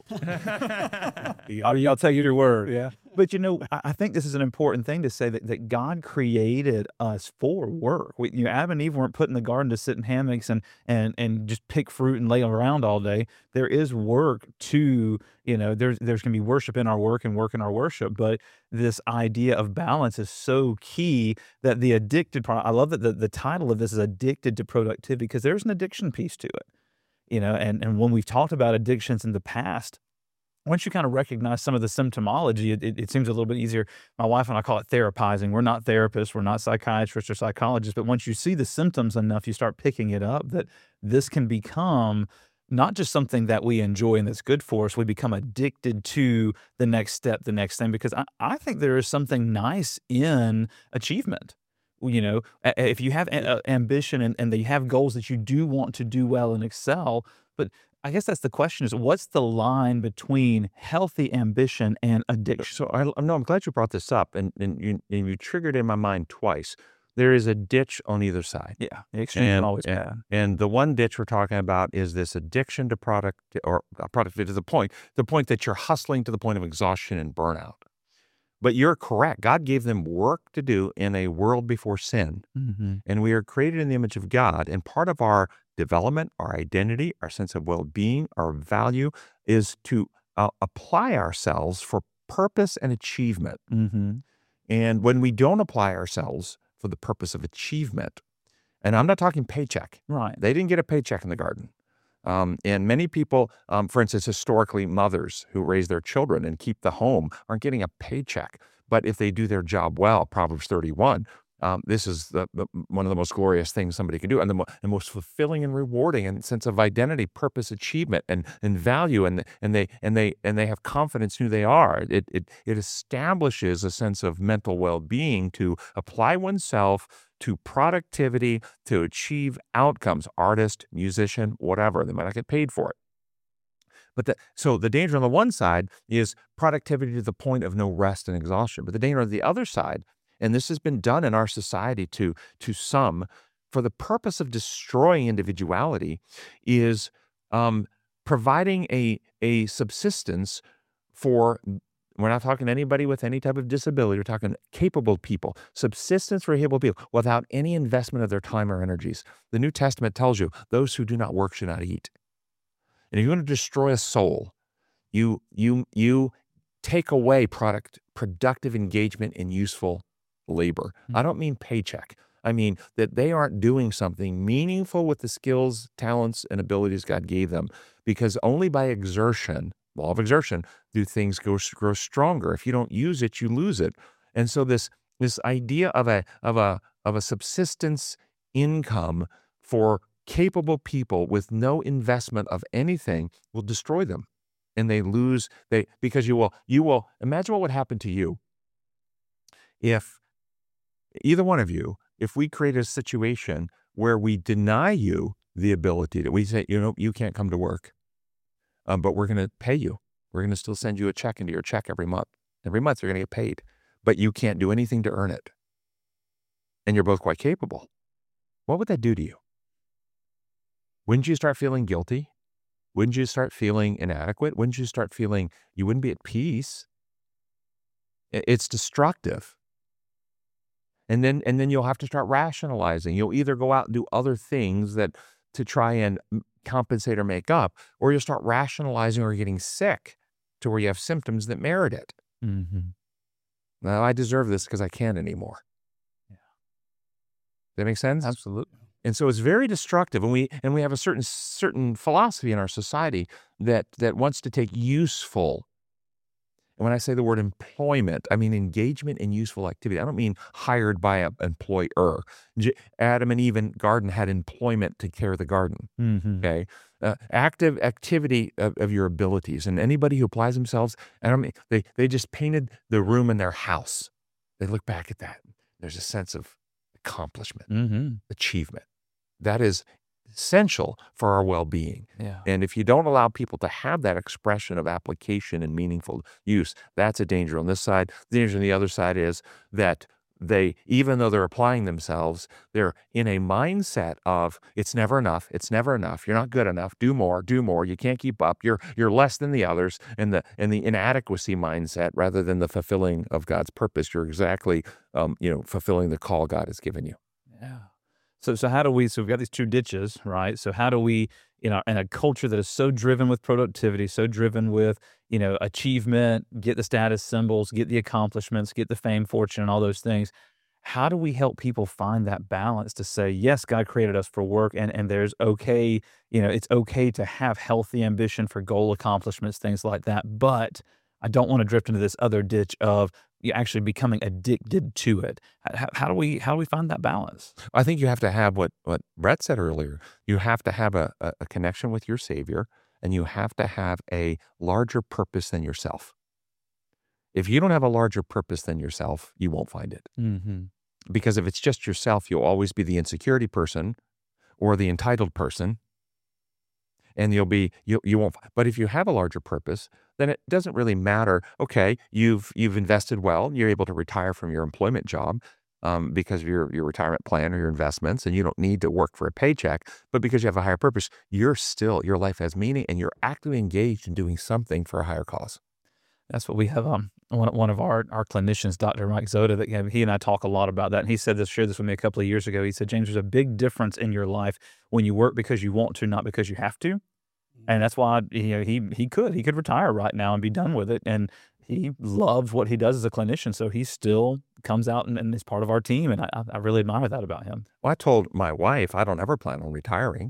I'll, I'll tell you your word. Yeah. But you know, I, I think this is an important thing to say that, that God created us for work. We, you know, Adam and Eve weren't put in the garden to sit in hammocks and and and just pick fruit and lay around all day. There is work to, you know, there's there's going to be worship in our work and work in our worship. But this idea of balance is so key that the addicted part. I love that the, the title of this is Addicted to Productivity, because there's an addiction piece to it. You know, and, and when we've talked about addictions in the past, once you kind of recognize some of the symptomology, it, it, it seems a little bit easier. My wife and I call it therapizing. We're not therapists, we're not psychiatrists or psychologists, but once you see the symptoms enough, you start picking it up that this can become not just something that we enjoy and that's good for us. We become addicted to the next step, the next thing, because I, I think there is something nice in achievement. You know, if you have a- ambition and, and you have goals that you do want to do well and excel, but I guess that's the question is, what's the line between healthy ambition and addiction? So I no, I'm glad you brought this up, and and you and you triggered in my mind twice. There is a ditch on either side. Yeah, the extremes And, are always and, bad. and the one ditch we're talking about is this addiction to product or uh, product to the point, the point that you're hustling to the point of exhaustion and burnout. But you're correct. God gave them work to do in a world before sin. Mm-hmm. And we are created in the image of God. And part of our development, our identity, our sense of well-being, our value is to uh, apply ourselves for purpose and achievement. Mm-hmm. And when we don't apply ourselves for the purpose of achievement, and I'm not talking paycheck. Right. They didn't get a paycheck in the garden. Um, and many people, um, for instance, historically, mothers who raise their children and keep the home aren't getting a paycheck. But if they do their job well, Proverbs thirty-one, um, this is the, the one of the most glorious things somebody can do, and the, mo- the most fulfilling and rewarding, and sense of identity, purpose, achievement, and and value, and and they and they and they have confidence in who they are. It it it establishes a sense of mental well-being to apply oneself to productivity to achieve outcomes. Artist, musician, whatever, they might not get paid for it. But the, so the danger on the one side is productivity to the point of no rest and exhaustion. But the danger on the other side, and this has been done in our society to, to some, for the purpose of destroying individuality, is um, providing a, a subsistence for, we're not talking anybody with any type of disability, we're talking capable people, subsistence for capable people without any investment of their time or energies. The New Testament tells you those who do not work should not eat. And if you want to destroy a soul, you you you take away product productive engagement in useful labor. Mm-hmm. I don't mean paycheck. I mean that they aren't doing something meaningful with the skills, talents, and abilities God gave them, because only by exertion, law of exertion, do things go grow stronger. If you don't use it, you lose it. And so this this idea of a of a of a subsistence income for capable people with no investment of anything will destroy them, and they lose they because you will you will imagine what would happen to you if either one of you, if we create a situation where we deny you the ability to, we say, you know, you can't come to work, um, but we're going to pay you. We're going to still send you a check into your check every month. Every month you're going to get paid, but you can't do anything to earn it. And you're both quite capable. What would that do to you? Wouldn't you start feeling guilty? Wouldn't you start feeling inadequate? Wouldn't you start feeling you wouldn't be at peace? It's destructive. And then and then you'll have to start rationalizing. You'll either go out and do other things that to try and compensate or make up, or you'll start rationalizing or getting sick to where you have symptoms that merit it. Mm-hmm. Now, I deserve this because I can't anymore. Yeah. That make sense? Absolutely. And so it's very destructive, and we and we have a certain certain philosophy in our society that that wants to take useful And when I say the word employment, I mean engagement in useful activity. I don't mean hired by an employer. J- Adam and Eve in garden had employment to care the garden. Mm-hmm. Okay, uh, active activity of, of your abilities, and anybody who applies themselves. I don't mean they they just painted the room in their house. They look back at that. There's a sense of accomplishment, Mm-hmm. achievement. That is essential for our well-being. Yeah. And if you don't allow people to have that expression of application and meaningful use, that's a danger on this side. The danger on the other side is that they, even though they're applying themselves, they're in a mindset of it's never enough. It's never enough. You're not good enough. Do more. Do more. You can't keep up. You're you're less than the others. And the and the inadequacy mindset rather than the fulfilling of God's purpose. You're exactly um, you know fulfilling the call God has given you. Yeah. So, so how do we, so we've got these two ditches, right? So how do we, you know, in a culture that is so driven with productivity, so driven with, you know, achievement, get the status symbols, get the accomplishments, get the fame, fortune, and all those things, how do we help people find that balance to say, yes, God created us for work and, and there's okay, you know, it's okay to have healthy ambition for goal accomplishments, things like that. But I don't want to drift into this other ditch of you actually becoming addicted to it. How, how do we how do we find that balance? I think you have to have what, what Brett said earlier. You have to have a, a, a connection with your Savior, and you have to have a larger purpose than yourself. If you don't have a larger purpose than yourself, you won't find it. Mm-hmm. Because if it's just yourself, you'll always be the insecurity person or the entitled person, and you'll be you you won't. But if you have a larger purpose, then it doesn't really matter. Okay, you've you've invested well, you're able to retire from your employment job um, because of your your retirement plan or your investments, and you don't need to work for a paycheck. But because you have a higher purpose, you're still your life has meaning, and you're actively engaged in doing something for a higher cause. That's what we have. Um, one one of our our clinicians, Doctor Mike Zoda, that you know, he and I talk a lot about that. And he said this, shared this with me a couple of years ago. He said, James, there's a big difference in your life when you work because you want to, not because you have to. And that's why you know he he could he could retire right now and be done with it. And he loves what he does as a clinician, so he still comes out and, and is part of our team. And I I really admire that about him. Well, I told my wife I don't ever plan on retiring.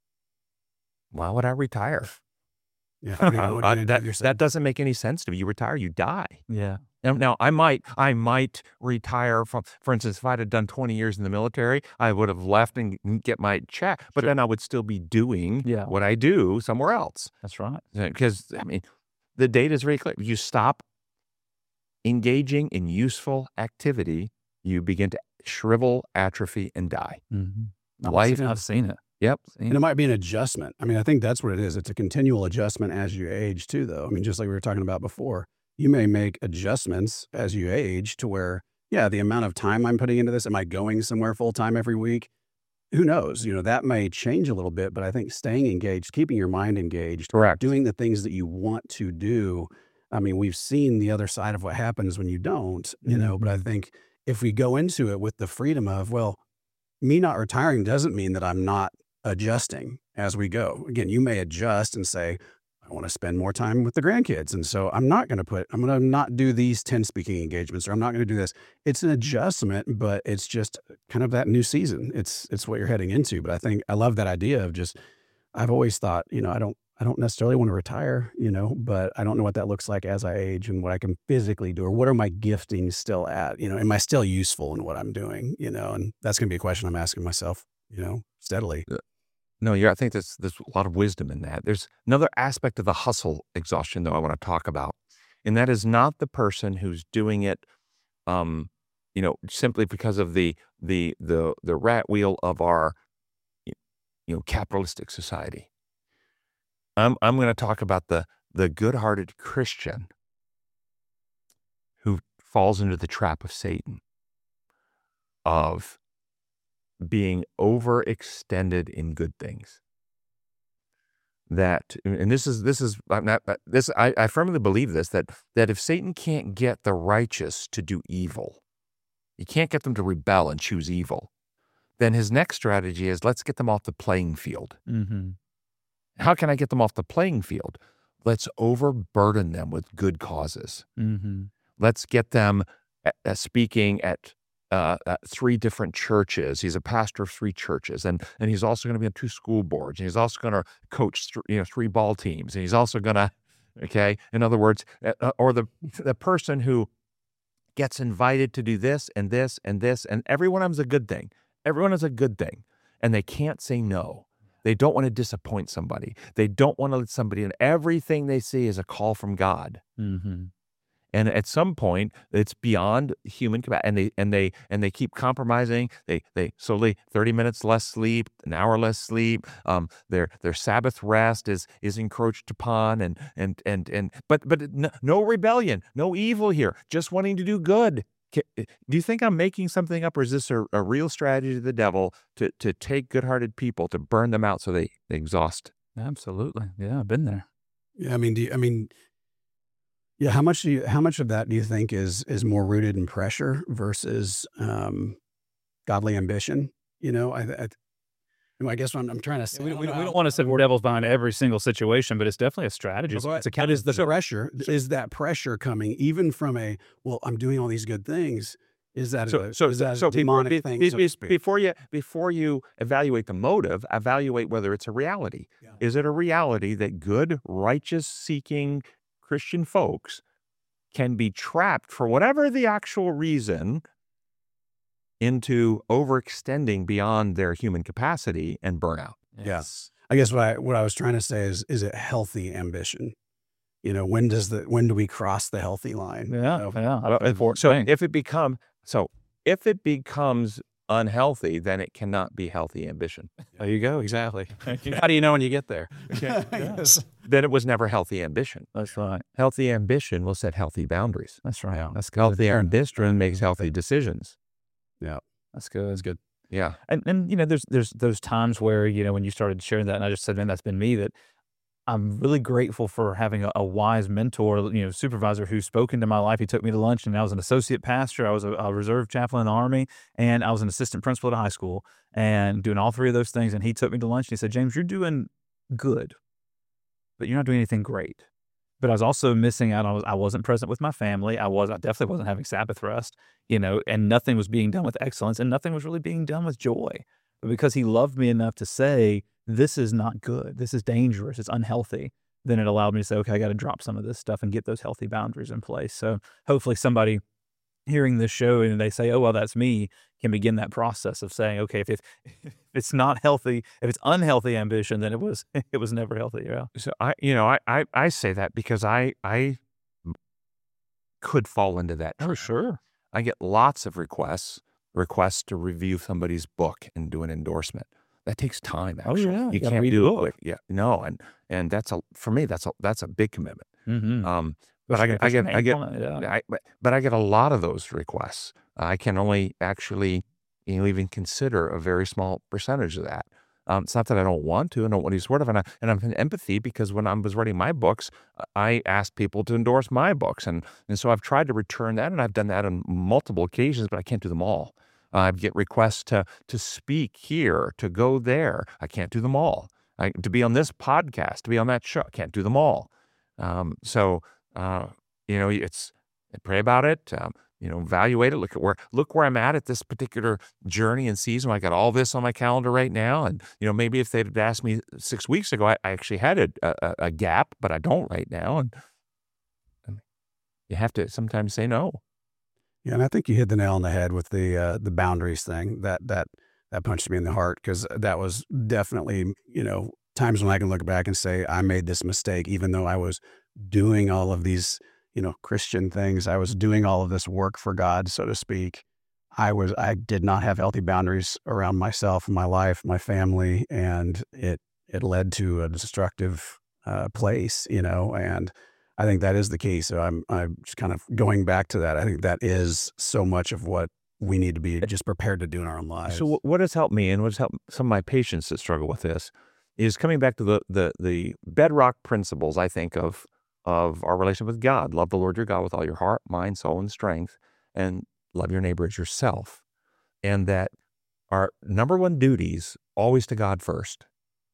Why would I retire? Yeah, I mean, what are Uh, you gonna do that, with yourself? that doesn't make any sense to me. You retire, you die. Yeah. Now, now, I might, I might retire from, for instance, if I'd have done twenty years in the military, I would have left and get my check, but Sure. then I would still be doing Yeah. what I do somewhere else. That's right. Because, I mean, the data is very clear. You stop engaging in useful activity, you begin to shrivel, atrophy, and die. Mm-hmm. I've, Life- seen, I've seen it. Yep. Seen And it might be an adjustment. I mean, I think that's what it is. It's a continual adjustment as you age too, though. I mean, just like we were talking about before, you may make adjustments as you age to where, yeah, the amount of time I'm putting into this, am I going somewhere full time every week? Who knows? You know, that may change a little bit, but I think staying engaged, keeping your mind engaged, Correct. doing the things that you want to do. I mean, we've seen the other side of what happens when you don't, you know, but I think if we go into it with the freedom of, well, me not retiring doesn't mean that I'm not adjusting as we go. Again, you may adjust and say, I want to spend more time with the grandkids. And so I'm not going to put, I'm going to not do these ten speaking engagements, or I'm not going to do this. It's an adjustment, but it's just kind of that new season. It's, it's what you're heading into. But I think I love that idea of just, I've always thought, you know, I don't, I don't necessarily want to retire, you know, but I don't know what that looks like as I age and what I can physically do, or what are my giftings still at, you know, am I still useful in what I'm doing, you know, and that's going to be a question I'm asking myself, you know, steadily. No, you're, I think there's, there's a lot of wisdom in that. There's another aspect of the hustle exhaustion, though, I want to talk about. And that is not the person who's doing it, um, you know, simply because of the, the, the, the rat wheel of our, you know, capitalistic society. I'm, I'm going to talk about the, the good-hearted Christian who falls into the trap of Satan, of being overextended in good things. That, and this is, this is, I'm not, this, I, I firmly believe this, that, that if Satan can't get the righteous to do evil, he can't get them to rebel and choose evil, then his next strategy is, let's get them off the playing field. Mm-hmm. How can I get them off the playing field? Let's overburden them with good causes. Mm-hmm. Let's get them uh, speaking at Uh, at three different churches. He's a pastor of three churches, and and he's also going to be on two school boards, and he's also going to coach th- you know three ball teams, and he's also going to Okay. In other words, uh, or the the person who gets invited to do this and this and this, and every one of them's a good thing. Everyone is a good thing, and they can't say no. They don't want to disappoint somebody. They don't want to let somebody in. Everything they see is a call from God. Mm-hmm. And at some point, it's beyond human capacity, and they and they and they keep compromising. They they slowly thirty minutes less sleep, an hour less sleep. Um, their their Sabbath rest is is encroached upon, and and and and but but no, no rebellion, no evil here, just wanting to do good. Do you think I'm making something up, or is this a, a real strategy of the devil to to take good-hearted people, to burn them out so they, they exhaust? Absolutely, yeah, I've been there. Yeah, I mean, do you, I mean. Yeah, how much do you, how much of that do you think is is more rooted in pressure versus um, godly ambition? You know, I, I, I guess what I'm, I'm trying to say. We, we, we don't want to say we're devils behind every single situation, but it's definitely a strategy. It's, But it's a but is the so, pressure, is that pressure coming even from a, well, I'm doing all these good things? Is that So, a, so, is that so a demonic be, thing? be, so be, to speak? before you before you evaluate the motive, evaluate whether it's a reality. Yeah. Is it a reality that good, righteous seeking Christian folks can be trapped, for whatever the actual reason, into overextending beyond their human capacity and burnout? Yes. I guess what I what I was trying to say is is it healthy ambition? You know, when does the when do we cross the healthy line? yeah, of- yeah. Well, if- important so thing. if it become so if it becomes unhealthy, then it cannot be healthy ambition. There you go. Exactly. How do you know when you get there? Yes. Then it was never healthy ambition. That's right. Healthy ambition will set healthy boundaries. That's right. Yeah. That's good. Healthy ambition makes healthy decisions. That's good. That's good. Yeah. And and you know, there's there's those times where, you know, when you started sharing that, and I just said, man, that's been me. That I'm really grateful for having a, a wise mentor, you know, supervisor who spoke into my life. He took me to lunch, and I was an associate pastor. I was a, a reserve chaplain in the Army, and I was an assistant principal at a high school, and doing all three of those things. And he took me to lunch, and he said, James, you're doing good, but you're not doing anything great. But I was also missing out on, I wasn't present with my family. I was, I definitely wasn't having Sabbath rest, you know, and nothing was being done with excellence, and nothing was really being done with joy. But because he loved me enough to say, this is not good, this is dangerous, it's unhealthy, then it allowed me to say, okay, I got to drop some of this stuff and get those healthy boundaries in place. So hopefully somebody hearing this show and they say, oh, well, that's me, can begin that process of saying, okay, if, it, if it's not healthy, if it's unhealthy ambition, then it was it was never healthy. Yeah. So I, you know, I, I, I say that because I, I could fall into that. For sure. I get lots of requests, requests to review somebody's book and do an endorsement. That takes time. Oh, Actually. yeah. you You gotta can't read do the it book. quick. Yeah, no, and and that's a for me that's a that's a big commitment. Mm-hmm. Um, but I get I get I get yeah. I, but, but I get a lot of those requests. I can only actually, you know, even consider a very small percentage of that. Um, it's not that I don't want to, I don't want to be supportive, and I and I'm in empathy because when I was writing my books, I asked people to endorse my books, and and so I've tried to return that, and I've done that on multiple occasions, but I can't do them all. I get requests to to speak here, to go there. I can't do them all. I, to be on this podcast, to be on that show, I can't do them all. Um, so uh, you know, it's pray about it. Um, you know, evaluate it. Look at where look where I'm at at this particular journey and season. I got all this on my calendar right now, and you know, maybe if they'd asked me six weeks ago, I, I actually had a, a, a gap, but I don't right now, and, and you have to sometimes say no. Yeah, and I think you hit the nail on the head with the uh, the boundaries thing. That that that punched me in the heart because that was definitely, you know, times when I can look back and say I made this mistake, even though I was doing all of these, you know, Christian things. I was doing all of this work for God, so to speak. I was I did not have healthy boundaries around myself, my life, my family, and it it led to a destructive uh, place, you know, and I think that is the key. So I'm I'm just kind of going back to that. I think that is so much of what we need to be just prepared to do in our own lives. So what has helped me and what has helped some of my patients that struggle with this is coming back to the the the bedrock principles, I think, of of our relationship with God. Love the Lord your God with all your heart, mind, soul, and strength, and love your neighbor as yourself. And that our number one duties always to God first.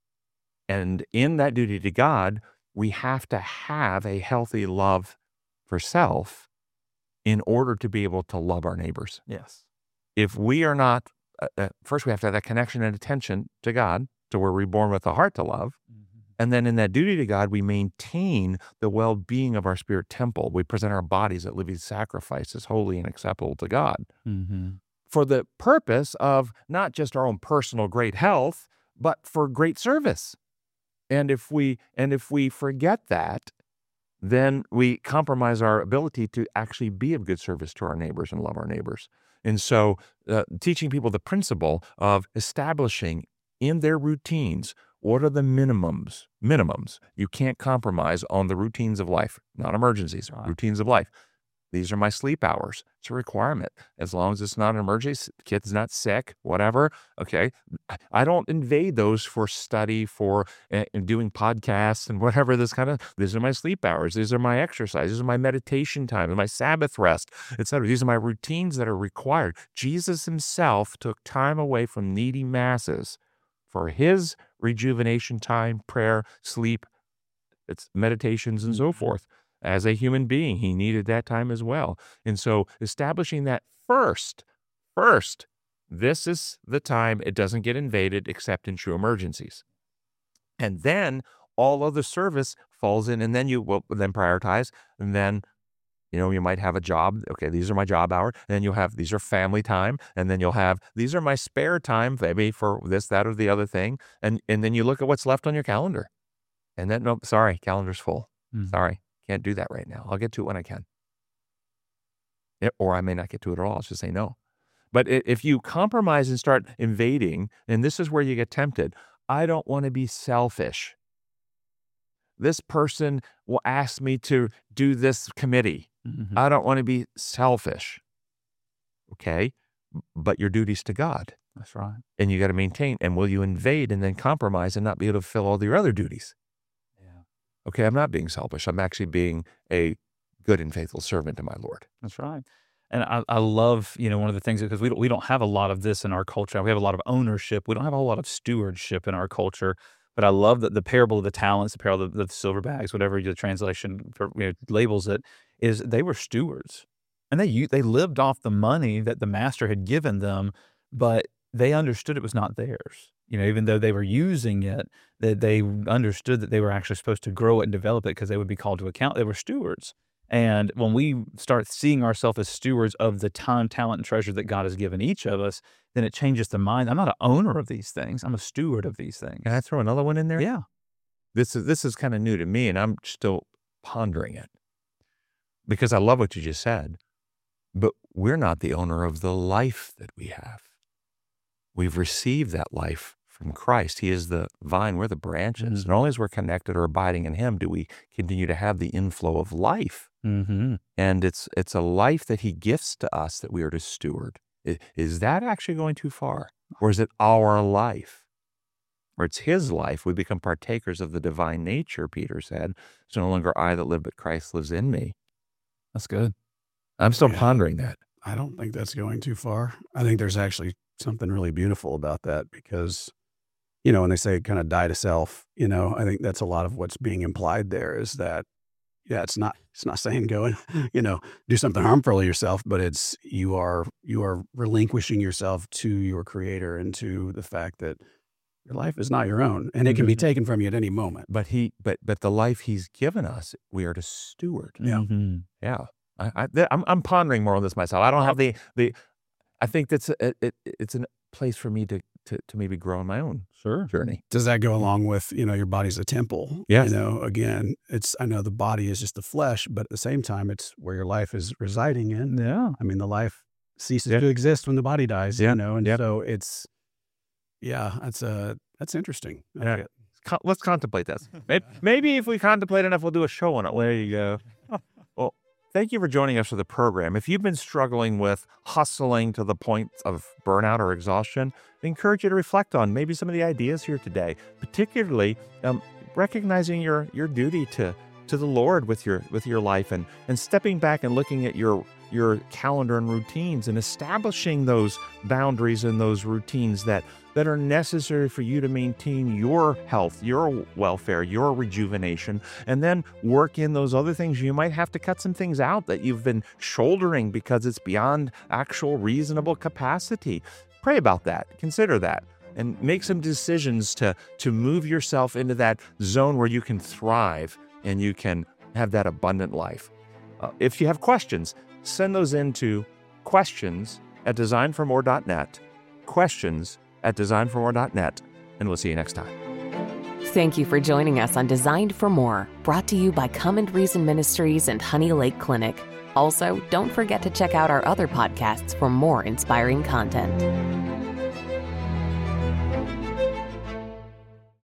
And in that duty to God, we have to have a healthy love for self in order to be able to love our neighbors. Yes. If we are not, uh, uh, first we have to have that connection and attention to God, to where we're born with a heart to love. Mm-hmm. And then in that duty to God, we maintain the well-being of our spirit temple. We present our bodies as living sacrifices, holy and acceptable to God, Mm-hmm. for the purpose of not just our own personal great health, but for great service. And if we and if we forget that, then we compromise our ability to actually be of good service to our neighbors and love our neighbors. And so uh, teaching people the principle of establishing in their routines, what are the minimums? Minimums. You can't compromise on the routines of life, not emergencies, Right. routines of life. These are my sleep hours. It's a requirement. As long as it's not an emergency, kid's not sick, whatever. Okay. I don't invade those for study, for uh, doing podcasts and whatever this kind of, these are my sleep hours. These are my exercise. These are my meditation time, my Sabbath rest, et cetera. These are my routines that are required. Jesus himself took time away from needy masses for his rejuvenation time, prayer, sleep, it's meditations and so forth. As a human being, he needed that time as well. And so establishing that first, first, this is the time it doesn't get invaded except in true emergencies. And then all other service falls in, and then you will then prioritize, and then, you know, you might have a job. Okay, these are my job hours. And then you'll have, these are family time. And then you'll have, these are my spare time, maybe for this, that, or the other thing. And, and then you look at what's left on your calendar. And then, no, sorry, calendar's full. Mm-hmm. Sorry. Can't do that right now. I'll get to it when I can. It, or I may not get to it at all. I'll just say no. But if you compromise and start invading, and this is where you get tempted, I don't want to be selfish. This person will ask me to do this committee. Mm-hmm. I don't want to be selfish. Okay? But your duty's to God. That's right. And you got to maintain. And will you invade and then compromise and not be able to fulfill all your other duties? Okay, I'm not being selfish. I'm actually being a good and faithful servant to my Lord. That's right. And I, I love, you know, one of the things, because we don't, we don't have a lot of this in our culture. We have a lot of ownership. We don't have a whole lot of stewardship in our culture. But I love that the parable of the talents, the parable of the, the silver bags, whatever the translation for, you know, labels it, is they were stewards. And they u- they lived off the money that the master had given them, but they understood it was not theirs. You know, even though they were using it, that they understood that they were actually supposed to grow it and develop it because they would be called to account. They were stewards. And when we start seeing ourselves as stewards of the time, talent, and treasure that God has given each of us, then it changes the mind. I'm not an owner of these things. I'm a steward of these things. Can I throw another one in there? Yeah. This is this is kind of new to me, and I'm still pondering it because I love what you just said. But we're not the owner of the life that we have. We've received that life from Christ. He is the vine, we're the branches. Mm-hmm. And only as we're connected or abiding in him do we continue to have the inflow of life. Mm-hmm. And it's it's a life that he gifts to us that we are to steward. I- Is that actually going too far? Or is it our life? Or it's his life. We become partakers of the divine nature, Peter said. It's no longer I that live, but Christ lives in me. That's good. I'm still Yeah. pondering that. I don't think that's going too far. I think there's actually something really beautiful about that because, you know, when they say kind of die to self, you know, I think that's a lot of what's being implied there is that, yeah, it's not, it's not saying go and, you know, do something harmful to yourself, but it's, you are, you are relinquishing yourself to your creator and to the fact that your life is not your own and it can be Mhm. taken from you at any moment. But he, but but the life he's given us, we are to steward. Yeah. Mm-hmm. Yeah, I, I, th- I'm I'm pondering more on this myself. I don't have the the. I think that's a, it, it's a place for me to, to to maybe grow in my own Sure. journey. Does that go along with, you know, your body's a temple? Yes. You know, again, it's, I know the body is just the flesh, but at the same time, it's where your life is residing in. Yeah. I mean, the life ceases Yeah. to exist when the body dies, Yeah. you know, and Yeah. so it's, yeah, that's a, that's interesting. I Yeah. like it. Con- let's contemplate this. Maybe, maybe if we contemplate enough, we'll do a show on it. There you go. Well, thank you for joining us for the program. If you've been struggling with hustling to the point of burnout or exhaustion, I encourage you to reflect on maybe some of the ideas here today, particularly um, recognizing your your duty to to the Lord with your with your life and and stepping back and looking at your your calendar and routines and establishing those boundaries and those routines that that are necessary for you to maintain your health, your welfare, your rejuvenation, and then work in those other things. You might have to cut some things out that you've been shouldering because it's beyond actual reasonable capacity. Pray about that. Consider that. and make some decisions to, to move yourself into that zone where you can thrive and you can have that abundant life. Uh, if you have questions, send those in to questions at design for more dot net, questions at design for more dot net, and we'll see you next time. Thank you for joining us on Designed for More, brought to you by Come and Reason Ministries and Honey Lake Clinic. Also, don't forget to check out our other podcasts for more inspiring content.